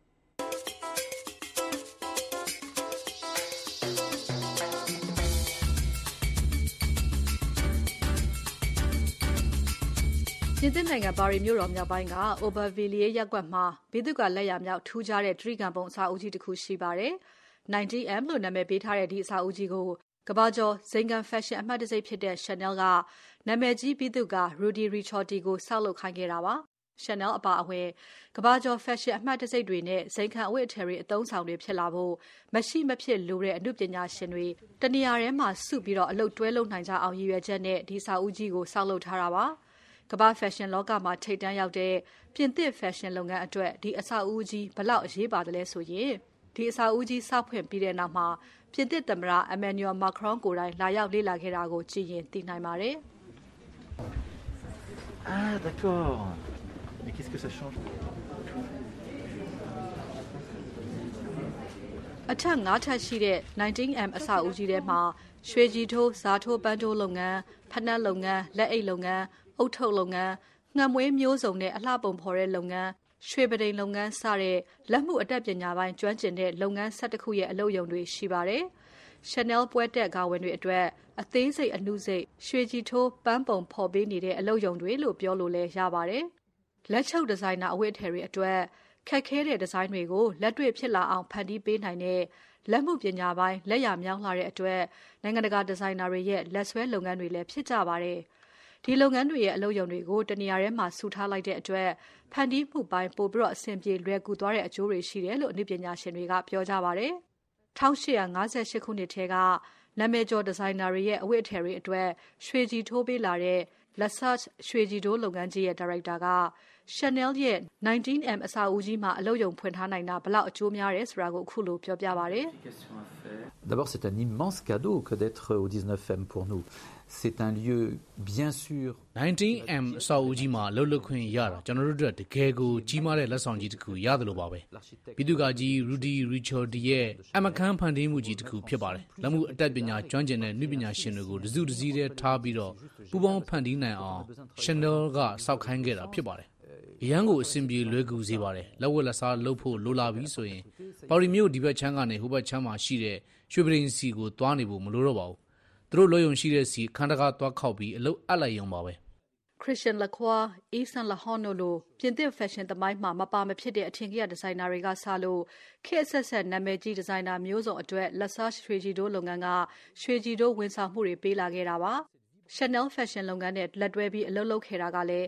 ပြင်သစ်နိုင်ငံပါရီမြို့တော်မြောက်ပိုင်းက Aubervilliers ရပ်ကွက်မှာဘေးသူကလက်ရာမြောက်ထူးခြားတဲ့တရိကံပုံအဆောက်အဦကြီးတစ်ခုရှိပါတယ်။ 90M လို့နာမည်ပေးထားတဲ့ဒီအဆောက်အဦကြီးကိုကမ္ဘာကျော်ဇိမ်ခံ fashion အမှတ်တံဆိပ်ဖြစ်တဲ့ Chanel ကနာမည်ကြီးဘေးသူက Rudy Ricciotti ကိုဆောက်လုပ်ခိုင်းခဲ့တာပါ။ Chanel အပါအဝင်ကမ္ဘာကျော် fashion အမှတ်တံဆိပ်တွေနဲ့ဇိမ်ခံအဝတ်အထည်တွေအသုံးဆောင်တွေဖြစ်လာဖို့မရှိမဖြစ်လိုတဲ့အမှုပညာရှင်တွေတနေရာထဲမှာစုပြီးအလုပ်တွဲလုပ်နိုင်ကြအောင်ရည်ရွယ်ချက်နဲ့ဒီအဆောက်အဦကြီးကိုဆောက်လုပ်ထားတာပါကမ္ဘာ fashion လောကမှာထိပ်တန်းရောက်တဲ့ပြင်သစ် fashion လုပ်ငန်းအတွက်ဒီအဆောက်အဦကြီးဘလောက်အရေးပါတယ်လဲဆိုရင်ဒီအဆောက်အဦကြီးဆောက်ဖွင့်ပြီးတဲ့နောက်မှာပြင်သစ်သမ္မတ Emmanuel Macron ကိုယ်တိုင်လာရောက်လေ့လာခဲ့တာကိုကြည့်ရင်သိနိုင်ပါတယ်။ Ah d'accord. Mais qu'est-ce que ça change? အထက်9ထပ်ရှိတဲ့ 19M အဆောက်အဦကြီးထဲမှာရွှေကြည်ထိုးဇာထိုးပန်းထိုးလုပ်ငန်းဖက်နက်လုပ်ငန်းလက်အိတ်လုပ်ငန်းအုတ်ထုတ်လုပ်ငန်းငှက်မွေးမျိုးစုံနဲ့အလှပုံဖော်တဲ့လုပ်ငန်းရွှေပဒိန်လုပ်ငန်းစတဲ့လက်မှုအတတ်ပညာပိုင်းကျွမ်းကျင်တဲ့လုပ်ငန်း၁၁ခုရဲ့အလုပ်ရုံတွေရှိပါတယ်။ Chanel ပွဲတက်ကာဝင်တွေအတွက်အသေးစိတ်အနုစိတ်ရွှေကြည်ထိုးပန်းပုံဖော်ပေးနေတဲ့အလုပ်ရုံတွေလို့ပြောလို့လဲရပါတယ်။လက်ချုပ်ဒီဇိုင်နာအဝတ်အထည်တွေအတွက်ခက်ခဲတဲ့ဒီဇိုင်းတွေကိုလက်တွေ့ဖြစ်လာအောင်ဖန်တီးပေးနိုင်တဲ့လက်မှုပညာပိုင်းလက်ရမြောင်းလာတဲ့အတွက်နိုင်ငံတကာဒီဇိုင်နာတွေရဲ့လက်ဆွဲလုပ်ငန်းတွေလည်းဖြစ်ကြပါတယ်။ဒီလုပ်ငန်းတွေရဲ့အလုပ်ရုံတွေကိုတနေရာထဲမှာစုထားလိုက်တဲ့အတွက်ဖန်တီးမှုပိုင်းပိုပြီးအဆင်ပြေလွယ်ကူသွားတဲ့အကျိုးတွေရှိတယ်လို့အနုပညာရှင်တွေကပြောကြပါတယ်။1858ခုနှစ်ထဲကနာမည်ကျော်ဒီဇိုင်နာတွေရဲ့အဝတ်အထည်တွေအတွက်ရွှေကြည်ထိုးပေးလာတဲ့ Lesage ရွှေကြည်ထိုးလုပ်ငန်းကြီးရဲ့ဒါရိုက်တာက Chanel ရဲ့ 19M အဆောက်အဦကြီးမှာအလုပ်ရုံဖွင့်ထားနိုင်တာဘလောက်အကျိုးများတယ်ဆိုတာကိုအခုလိုပြောပြပါတယ်။ D'abord c'est un immense cadeau que d'être au 19M pour nous. C'est un lieu bien sûr 19M အဆောက်အဦကြီးမှာလှုပ်လှုပ်ခွင့်ရတာကျွန်တော်တို့အတွက်တကယ်ကိုကြီးမားတဲ့လက်ဆောင်ကြီးတစ်ခုရတယ်လို့ပါပဲပြည်သူ့ကကြီး Rudy Ricciotti ရဲ့အမခန်းဖန်တီးမှုကြီးတစ်ခုဖြစ်ပါတယ်လက်မှုအတတ်ပညာကျွမ်းကျင်တဲ့နည်းပညာရှင်တွေကိုတစုတစည်းတည်းထားပြီးတော့ပူးပေါင်းဖန်တီးနိုင်အောင် Chanel ကစောက်ခိုင်းခဲ့တာဖြစ်ပါတယ်အရန်ကိုအဆင်ပြေလွယ်ကူစေပါတယ်လက်ဝက်လက်စားလုပ်ဖို့လိုလာပြီဆိုရင်ပါရီမြို့ဒီဘက်ချမ်းကနေဟိုဘက်ချမ်းမှာရှိတဲ့ရွှေပဒိန်စီကိုသွားနေဖို့မလိုတော့ပါဘူးသူတို့လောယုံရှိတဲ့စီခန်းတကားသွားခောက်ပြီးအလုပ်အပ်လိုက်ရုံပါပဲ Christian Lacroix, Yves Saint Laurent တို့ပြင်သစ် fashion သမိုင်းမှာမပါမဖြစ်တဲ့အထင်ကြီးဒီဇိုင်နာတွေကစလို့ခေတ်ဆက်ဆက်နာမည်ကြီးဒီဇိုင်နာမျိုးစုံအတွက် Lesage ရွှေကြည်တိုးလုပ်ငန်းကရွှေကြည်တိုးဝန်ဆောင်မှုတွေပေးလာခဲ့တာပါ။ Chanel fashion လုပ်ငန်းနဲ့လက်တွဲပြီးအလုပ်လုပ်ခဲ့တာကလည်း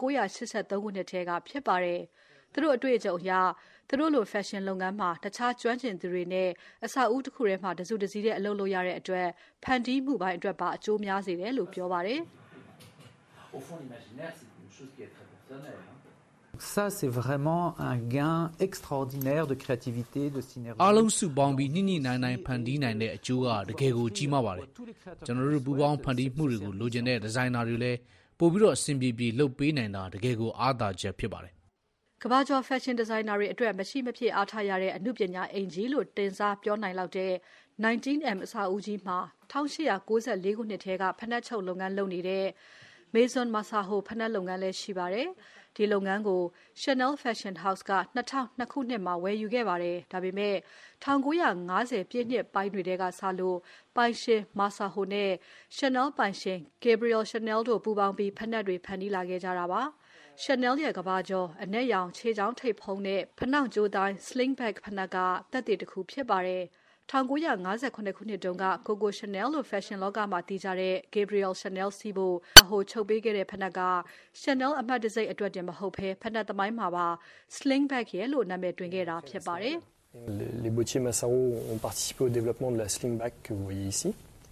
1983ခုနှစ်ထဲကဖြစ်ပါတယ်။သူတို့အတွေ့အကြုံအရသူတို့လို fashion လုပ်ငန်းမှာတခြားကျွမ်းကျင်သူတွေနဲ့အဆောက်အဦတစ်ခုထဲမှာတစုတစည်းတဲ့အလုပ်လုပ်ရတဲ့အတွက်ဖန်တီးမှုပိုင်းအတွက်ပါအကျိုးများစေတယ်လို့ပြောပါတယ်။ Au fond l'imaginaire c'est une chose qui est très personnelle. Ça c'est vraiment un gain extraordinaire de créativité de synergie. အားလုံးစုပေါင်းပြီးညှိညှိနှိုင်းနှိုင်းဖန်တီးနိုင်တဲ့အကျိုးကတကယ်ကိုကြီးမားပါတယ်ကျွန်တော်တို့ပူပေါင်းဖန်တီးမှုတွေကိုလိုချင်တဲ့ဒီဇိုင်နာတွေလည်းပို့ပြီးတော့အဆင်ပြေပြေလုပ်ပေးနိုင်တာတကယ်ကိုအားသာချက်ဖြစ်ပါတယ်ကမ္ဘာကျော် fashion designer တွေအတွက်မရှိမဖြစ်အားထားရတဲ့အမှုပညာအင်ဂျီလို့တင်စားပြောနိုင်လောက်တဲ့ 19M အဆောက်အဦကြီးမှာ1894ခုနှစ်ထဲကဖက်နက်ချုပ်လုပ်ငန်းလုပ်နေတဲ့ Maison Massaho ဖက်နက်လုပ်ငန်းလည်းရှိပါတယ်။ဒီလုပ်ငန်းကို Chanel Fashion House က2002ခုနှစ်မှာဝယ်ယူခဲ့ပါတယ်။ဒါပေမဲ့1950ပြည့်နှစ်ပိုင်းတွေကစလို့ပိုင်ရှင် Masaho နဲ့ Chanel ပိုင်ရှင် Gabrielle Chanel တို့ပူးပေါင်းပြီးဖိနပ်တွေဖန်တီးလာခဲ့ကြတာပါ။ Chanel ရဲ့ကမ္ဘာကျော်အနက်ရောင်ခြေချောင်းထိပ်ဖုံးတဲ့ဖနှောင့်ကြိုးတိုင်း slingback ဖိနပ်ကသက်သေတစ်ခုဖြစ်ပါတယ်။1958ခုနှစ်တုန်းက Coco Chanel လို့ fashion လောကမှာသိကြတဲ့ Gabrielle Chanel စီးဖို့ချုပ်ပေးခဲ့တဲ့ဖိနပ်က Chanel အမှတ်တံဆိပ်အတွက်တင်မဟုတ်ဘဲဖိနပ်သမိုင်းမှာပါ slingback ရဲ့လို့နာမည်တွင်ခဲ့တာဖြစ်ပါတယ်။ Les bottiers Massaro ont participé au développement de la slingback que vous voyez ici.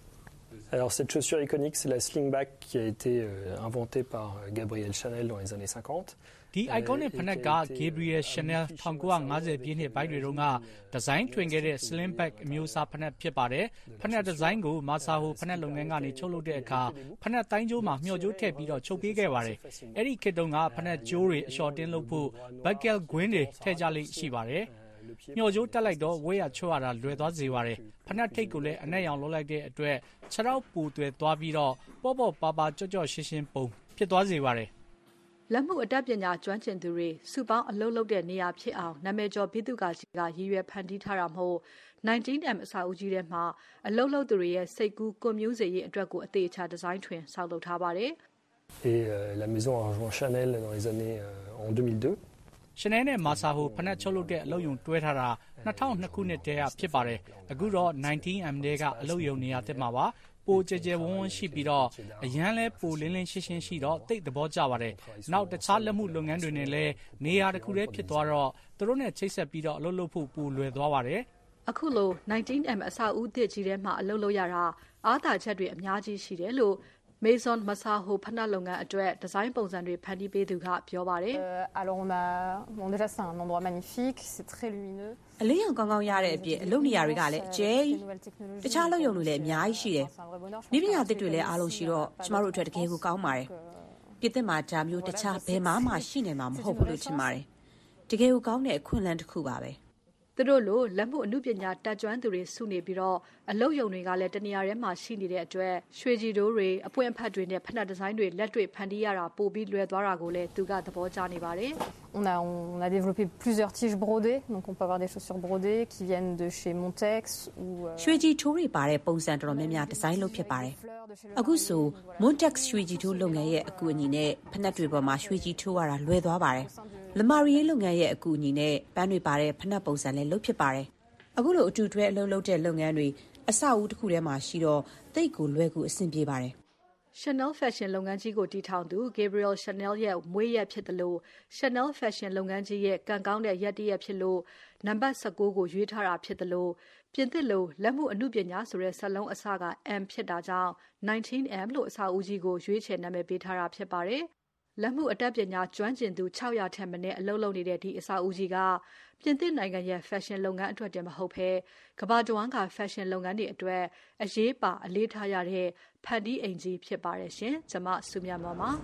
Alors cette chaussure iconique, c'est la slingback qui a été inventée par Gabrielle Chanel dans les années 50. ဒီ iconic ဖိနပ်က Gabrielle Chanel 1950ပြည့်နှစ်ပိုင်းတွေတုန်းကဒီဇိုင်းထွင်ခဲ့တဲ့ slingback အမျိုးအစားဖိနပ်ဖြစ်ပါတယ်။ဖိနပ်ဒီဇိုင်းကို Masaho ဖိနပ်လုပ်ငန်းကနေချုပ်လုပ်တဲ့အခါဖိနပ်တိုင်းကျိုးမှာမျှော်ကြိုးထည့်ပြီးတော့ချုပ်ပေးခဲ့ပါတယ်။အဲ့ဒီခေတ်တုန်းကဖိနပ်ကြိုးတွေအလျှော်တင်းလုပ်ဖို့ buckle ကွင်းတွေထည့်ကြလိမ့်ရှိပါတယ်။မျှော်ကြိုးတက်လိုက်တော့ဝဲရချွတ်ရတာလွယ်သွားစေပါတယ်။ဖိနပ်ထိပ်ကိုလည်းအနက်ရောင်လုပ်လိုက်တဲ့အတွက်ခြေထောက်ပူသွဲသွားပြီးတော့ပေါ့ပေါ့ပါပါကြော့ကြော့ရှင်းရှင်းပုံဖြစ်သွားစေပါတယ်။လက်မှုအတတ်ပညာကျွမ်းကျင်သူတွေစုပေါင်းအလုပ်လုပ်တဲ့နေရာဖြစ်အောင်နာမည်ကျော်ဘိသုကာကြီးကရည်ရွယ်ဖန်တီးထားတာမို့ 19M အစာအုပ်ကြီးထဲမှာအလုပ်လုပ်သူတွေရဲ့စိတ်ကူးကွန်မြူးစေရေးအတွက်ကိုအသေးချာဒီဇိုင်းထွင်ဆောက်လုပ်ထားပါတယ်။ Et la maison a rejoint Chanel dans les années en 2002. Chanel နဲ့ Masaho ဖိနပ်ချုပ်လုပ်တဲ့အလုပ်ယုံတွဲထားတာ2002ခုနှစ်တည်းကဖြစ်ပါတယ်။အခုတော့ 19M တဲကအလုပ်ယုံနေရာတက်မှာပါ။ပိုကြဲဝန်းဝန်းရှိပြီးတော့အရန်လဲပိုလင်းလင်းရှင်းရှင်းရှိတော့တိတ်သဘောကျပါတယ်။နောက်တခြားလက်မှုလုပ်ငန်းတွေနဲ့လည်းနေရာတစ်ခုတည်းဖြစ်သွားတော့သူတို့နဲ့ချိတ်ဆက်ပြီးတော့အလုပ်လုပ်ဖို့ပိုလွယ်သွားပါတယ်။အခုလို 19M အစာဦးတစ်ကြီးထဲမှာအလုပ်လုပ်ရတာအားသာချက်တွေအများကြီးရှိတယ်လို့Maison Masaho ဖိနပ်လုပ်ငန်းအတွက်ဒီဇိုင်းပုံစံတွေဖန်တီးပေးသူကပြောပါတယ်။ Alors bon déjà c'est un endroit magnifique, c'est très lumineux. အလင်းရောင်ကောင်းကောင်းရတဲ့အပြင်အလုပ်နေရာတွေကလည်းအကျယ်ကြီးတခြားလုပ်ရုံတွေလည်းအများကြီးရှိတယ်။ဒီပညာသစ်တွေလည်းအားလုံးရှိတော့ကျမတို့အတွက်တကယ်ကိုကောင်းပါတယ်။ပြည်သစ်မှာဒါမျိုးတခြားဘယ်မှရှိနေမှာမဟုတ်ဘူးလို့ထင်ပါတယ်။တကယ်ကိုကောင်းတဲ့အခွင့်အလမ်းတစ်ခုပါပဲ။သူတို့လိုလက်မှုအမှုပညာတက်ကျွမ်းသူတွေစုနေပြီးတော့အလုပ်ယုံတွေကလည်းတနေရာထဲမှာရှိနေတဲ့အတွက်ရွှေကြည်တိုးတွေအပွင့်အဖတ်တွေနဲ့ဖိနပ်ဒီဇိုင်းတွေလက်တွေ့ဖန်တီးရတာပိုပြီးလွယ်သွားတာကိုလည်းသူကသဘောကျနေပါတယ် On a développé plusieurs tiges brodées donc on peut avoir des chaussures brodées qui viennent de chez Montex ou ရွှေကြည်တိုးတွေပါတဲ့ပုံစံတော်တော်များများဒီဇိုင်းလုပ်ဖြစ်ပါတယ်။အခုဆို Montex ရွှေကြည်တိုးလုပ်ငန်းရဲ့အကူအညီနဲ့ဖိနပ်တွေပေါ်မှာရွှေကြည်ထိုးရတာလွယ်သွားပါတယ်။လမာရီလုပ်ငန်းရဲ့အကူအညီနဲ့ပန်းတွေပါတဲ့ဖိနပ်ပုံစံလည်းလုပ်ဖြစ်ပါတယ်။အခုလိုအတူတွဲအလုပ်လုပ်တဲ့လုပ်ငန်းတွေအစအဦးတစ်ခုထဲမှာရှိတော့တိတ်ကိုလွယ်ကူအဆင်ပြေပါတယ်။ Chanel Fashion လုပ်ငန်းကြီးကိုတည်ထောင်သူ Gabrielle Chanel ရဲ့မွေးရက်ဖြစ်တယ်လို့ Chanel Fashion လုပ်ငန်းကြီးရဲ့ကံကောင်းတဲ့ရက်တရက်ဖြစ်လို့နံပါတ်19ကိုရွေးထားတာဖြစ်တယ်လို့ပြင်သစ်လိုလက်မှုအမှုပညာဆိုတဲ့စက်လုံးအစက M ဖြစ်တာကြောင့် 19M လို့အစာအုပ်ကြီးကိုရွေးချယ်နာမည်ပေးထားတာဖြစ်ပါတယ်။လက်မှုအတတ်ပညာကျွမ်းကျင်သူ600ထက်မနည်းအလုပ်လုပ်နေတဲ့ဒီအစာအုပ်ကြီးကပြင်သစ်နိုင်ငံရဲ့ fashion လုပ်ငန်းအတွက်တင်မဟုတ်ဘဲကမ္ဘာတဝန်းက fashion လုပ်ငန်းတွေအတွက်အရေးပါအလေးထားရတဲ့ဖန်တီးအိမ်ကြီးဖြစ်ပါတယ်ရှင်။ကျွန်မစုမြတ်မပါ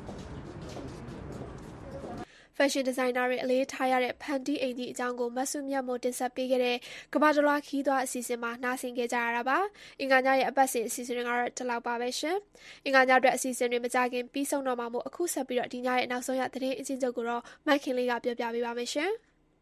Fashion designer တွေအလေးထားရတဲ့ဖန်တီးအိမ်ကြီးအကြောင်းကိုမဆုမြတ်မို့တင်ဆက်ပေးခဲ့တဲ့ကမ္ဘာတလွှားခီးသွွားအစီအစဉ်မှာနားဆင်ခဲ့ကြရတာပါ။အင်္ဂါညရဲ့အပတ်စဉ်အစီအစဉ်တွေကတော့ဒီလောက်ပါပဲရှင်။အင်္ဂါညအတွက်အစီအစဉ်တွေမကြခင်ပြီးဆုံးတော့မှာမို့အခုဆက်ပြီးတော့ဒီညရဲ့နောက်ဆုံးရသတင်းအချင်းချုပ်ကိုတော့မိုက်ခင်လေးကပြောပြပေးပါမယ်ရှင်။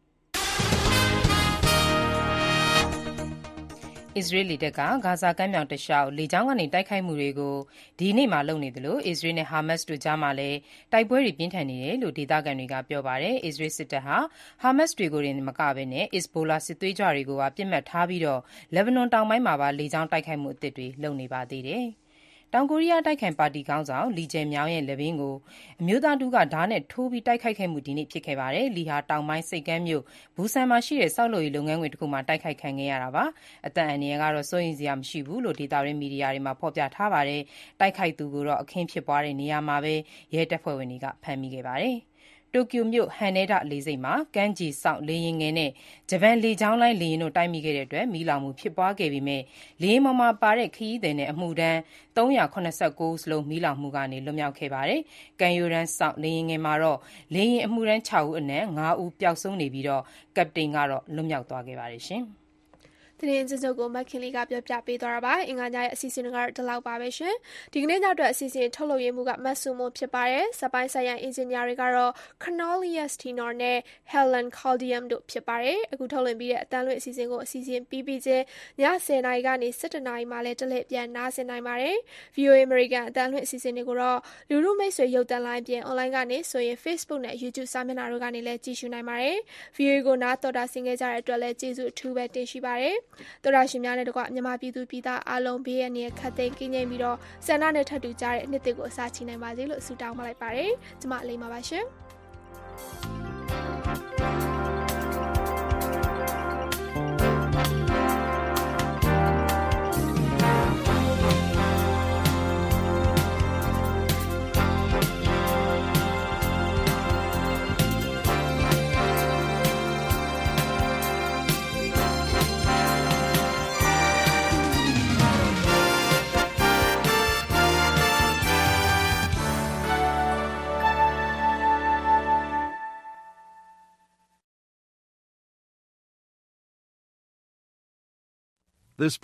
အစ္စရေးလေတပ်ကဂါဇာကမ်းမြောင်တလျှောက်လေကြောင်းကနေတိုက်ခိုက်မှုတွေကိုဒီနေ့မှလုပ်နေသလိုအစ္စရေးနဲ့ဟာမတ်စ်တို့ကြားမှာလည်းတိုက်ပွဲတွေပြင်းထန်နေတယ်လို့ဒေသခံတွေကပြောပါတယ်။အစ္စရေးစစ်တပ်ဟာဟာမတ်စ်တွေကိုတင်မကဘဲနဲ့အစ္စဘိုလာစစ်သွေးကြွတွေကိုပါပြစ်မှတ်ထားပြီးတော့လက်ဘနွန်တောင်ပိုင်းမှာပါလေကြောင်းတိုက်ခိုက်မှုအသစ်တွေလုပ်နေပါသေးတယ်။တောင်ကိုရီးယားတိုက်ခိုက်ပါတီခေါင်းဆောင်လီဂျယ်မြောင်းရဲ့လက်ဘင်းကိုအမျိုးသားတူကဓာတ်နဲ့ထိုးပြီးတိုက်ခိုက်ခဲ့မှုဒီနေ့ဖြစ်ခဲ့ပါတယ်။လီဟာတောင်ပိုင်းစိတ်ကမ်းမြို့ဘူဆန်မှာရှိတဲ့စောက်လုပ်ရေးလုပ်ငန်းခွင်တစ်ခုမှာတိုက်ခိုက်ခံခဲ့ရတာပါ။အသက်အန္တရာယ်ကတော့စိုးရိမ်စရာမရှိဘူးလို့ဒေသတွင်းမီဒီယာတွေမှာဖော်ပြထားပါတယ်။တိုက်ခိုက်သူကိုတော့အခင်းဖြစ်ပွားတဲ့နေရာမှာပဲရဲတပ်ဖွဲ့ဝင်တွေကဖမ်းမိခဲ့ပါတယ်။တိုကျိုမြို့ဟန်နဲဒလေဆိပ်မှာကမ်းခြေစောင့်လေယာဉ်ငယ်နဲ့ဂျပန်လေကြောင်းလိုင်းလေယာဉ်တို့တိုက်မိခဲ့တဲ့အတွက်မီးလောင်မှုဖြစ်ပွားခဲ့ပေမဲ့လေယာဉ်ပေါ်မှာပါတဲ့ခရီးသည်နဲ့အမှုထမ်း389စလုံးမီးလောင်မှုကနေလွတ်မြောက်ခဲ့ပါတယ်။ကမ်းရိုးတန်းစောင့်လေယာဉ်ငယ်မှာတော့လေယာဉ်အမှုထမ်း6ဦးအနက်5ဦးပျောက်ဆုံးနေပြီးတော့ကပတိန်ကတော့လွတ်မြောက်သွားခဲ့ပါတယ်ရှင်။သတင်းစစုပ်ကိုမခင်လေးကပြောပြပေးသွားတာပါအင်္ဂါညရဲ့အစီအစဉ်ကတော့ဒီလောက်ပါပဲရှင်ဒီကနေ့ညအတွက်အစီအစဉ်ထုတ်လုပ်ရမှုကမတ်ဆူမိုဖြစ်ပါတယ်စပိုင်းဆိုင်ရာအင်ဂျင်နီယာတွေကတော့ Cornelius Tenor နဲ့ Helen Caldium တို့ဖြစ်ပါတယ်အခုထုတ်လွှင့်ပြီးတဲ့အတန်းလွင့်အစီအစဉ်ကိုအစီအစဉ်ပြီးပြီးချင်းည10:00 နာရီကနေ17:00 နာရီမှလည်းတလှည့်ပြန်နားဆင်နိုင်ပါတယ် VOA American အတန်းလွင့်အစီအစဉ်တွေကိုတော့လူလူမိတ်ဆွေရုပ်သံလိုင်းပြင် online ကနေဆိုရင် Facebook နဲ့ YouTube စာမျက်နှာတို့ကနေလည်းကြည့်ရှုနိုင်ပါတယ် VOA ကိုနားတော်တာဆင်ခဲ့ကြတဲ့အတွက်လည်းကျေးဇူးအထူးပဲတင်ရှိပါတယ်တော်ရရှင်များနဲ့တကွမြန်မာပြည်သူပြည်သားအားလုံးဘေးရန်ရဲ့ခတ်သိမ်းကင်းငြိမ်းပြီးတော့ဆန္ဒနဲ့ထပ်တူကြတဲ့နှစ်သစ်ကိုအစားချီနိုင်ပါစေလို့ဆုတောင်းလိုက်ပါတယ်ကျမအလိမ္မာပါရှင် This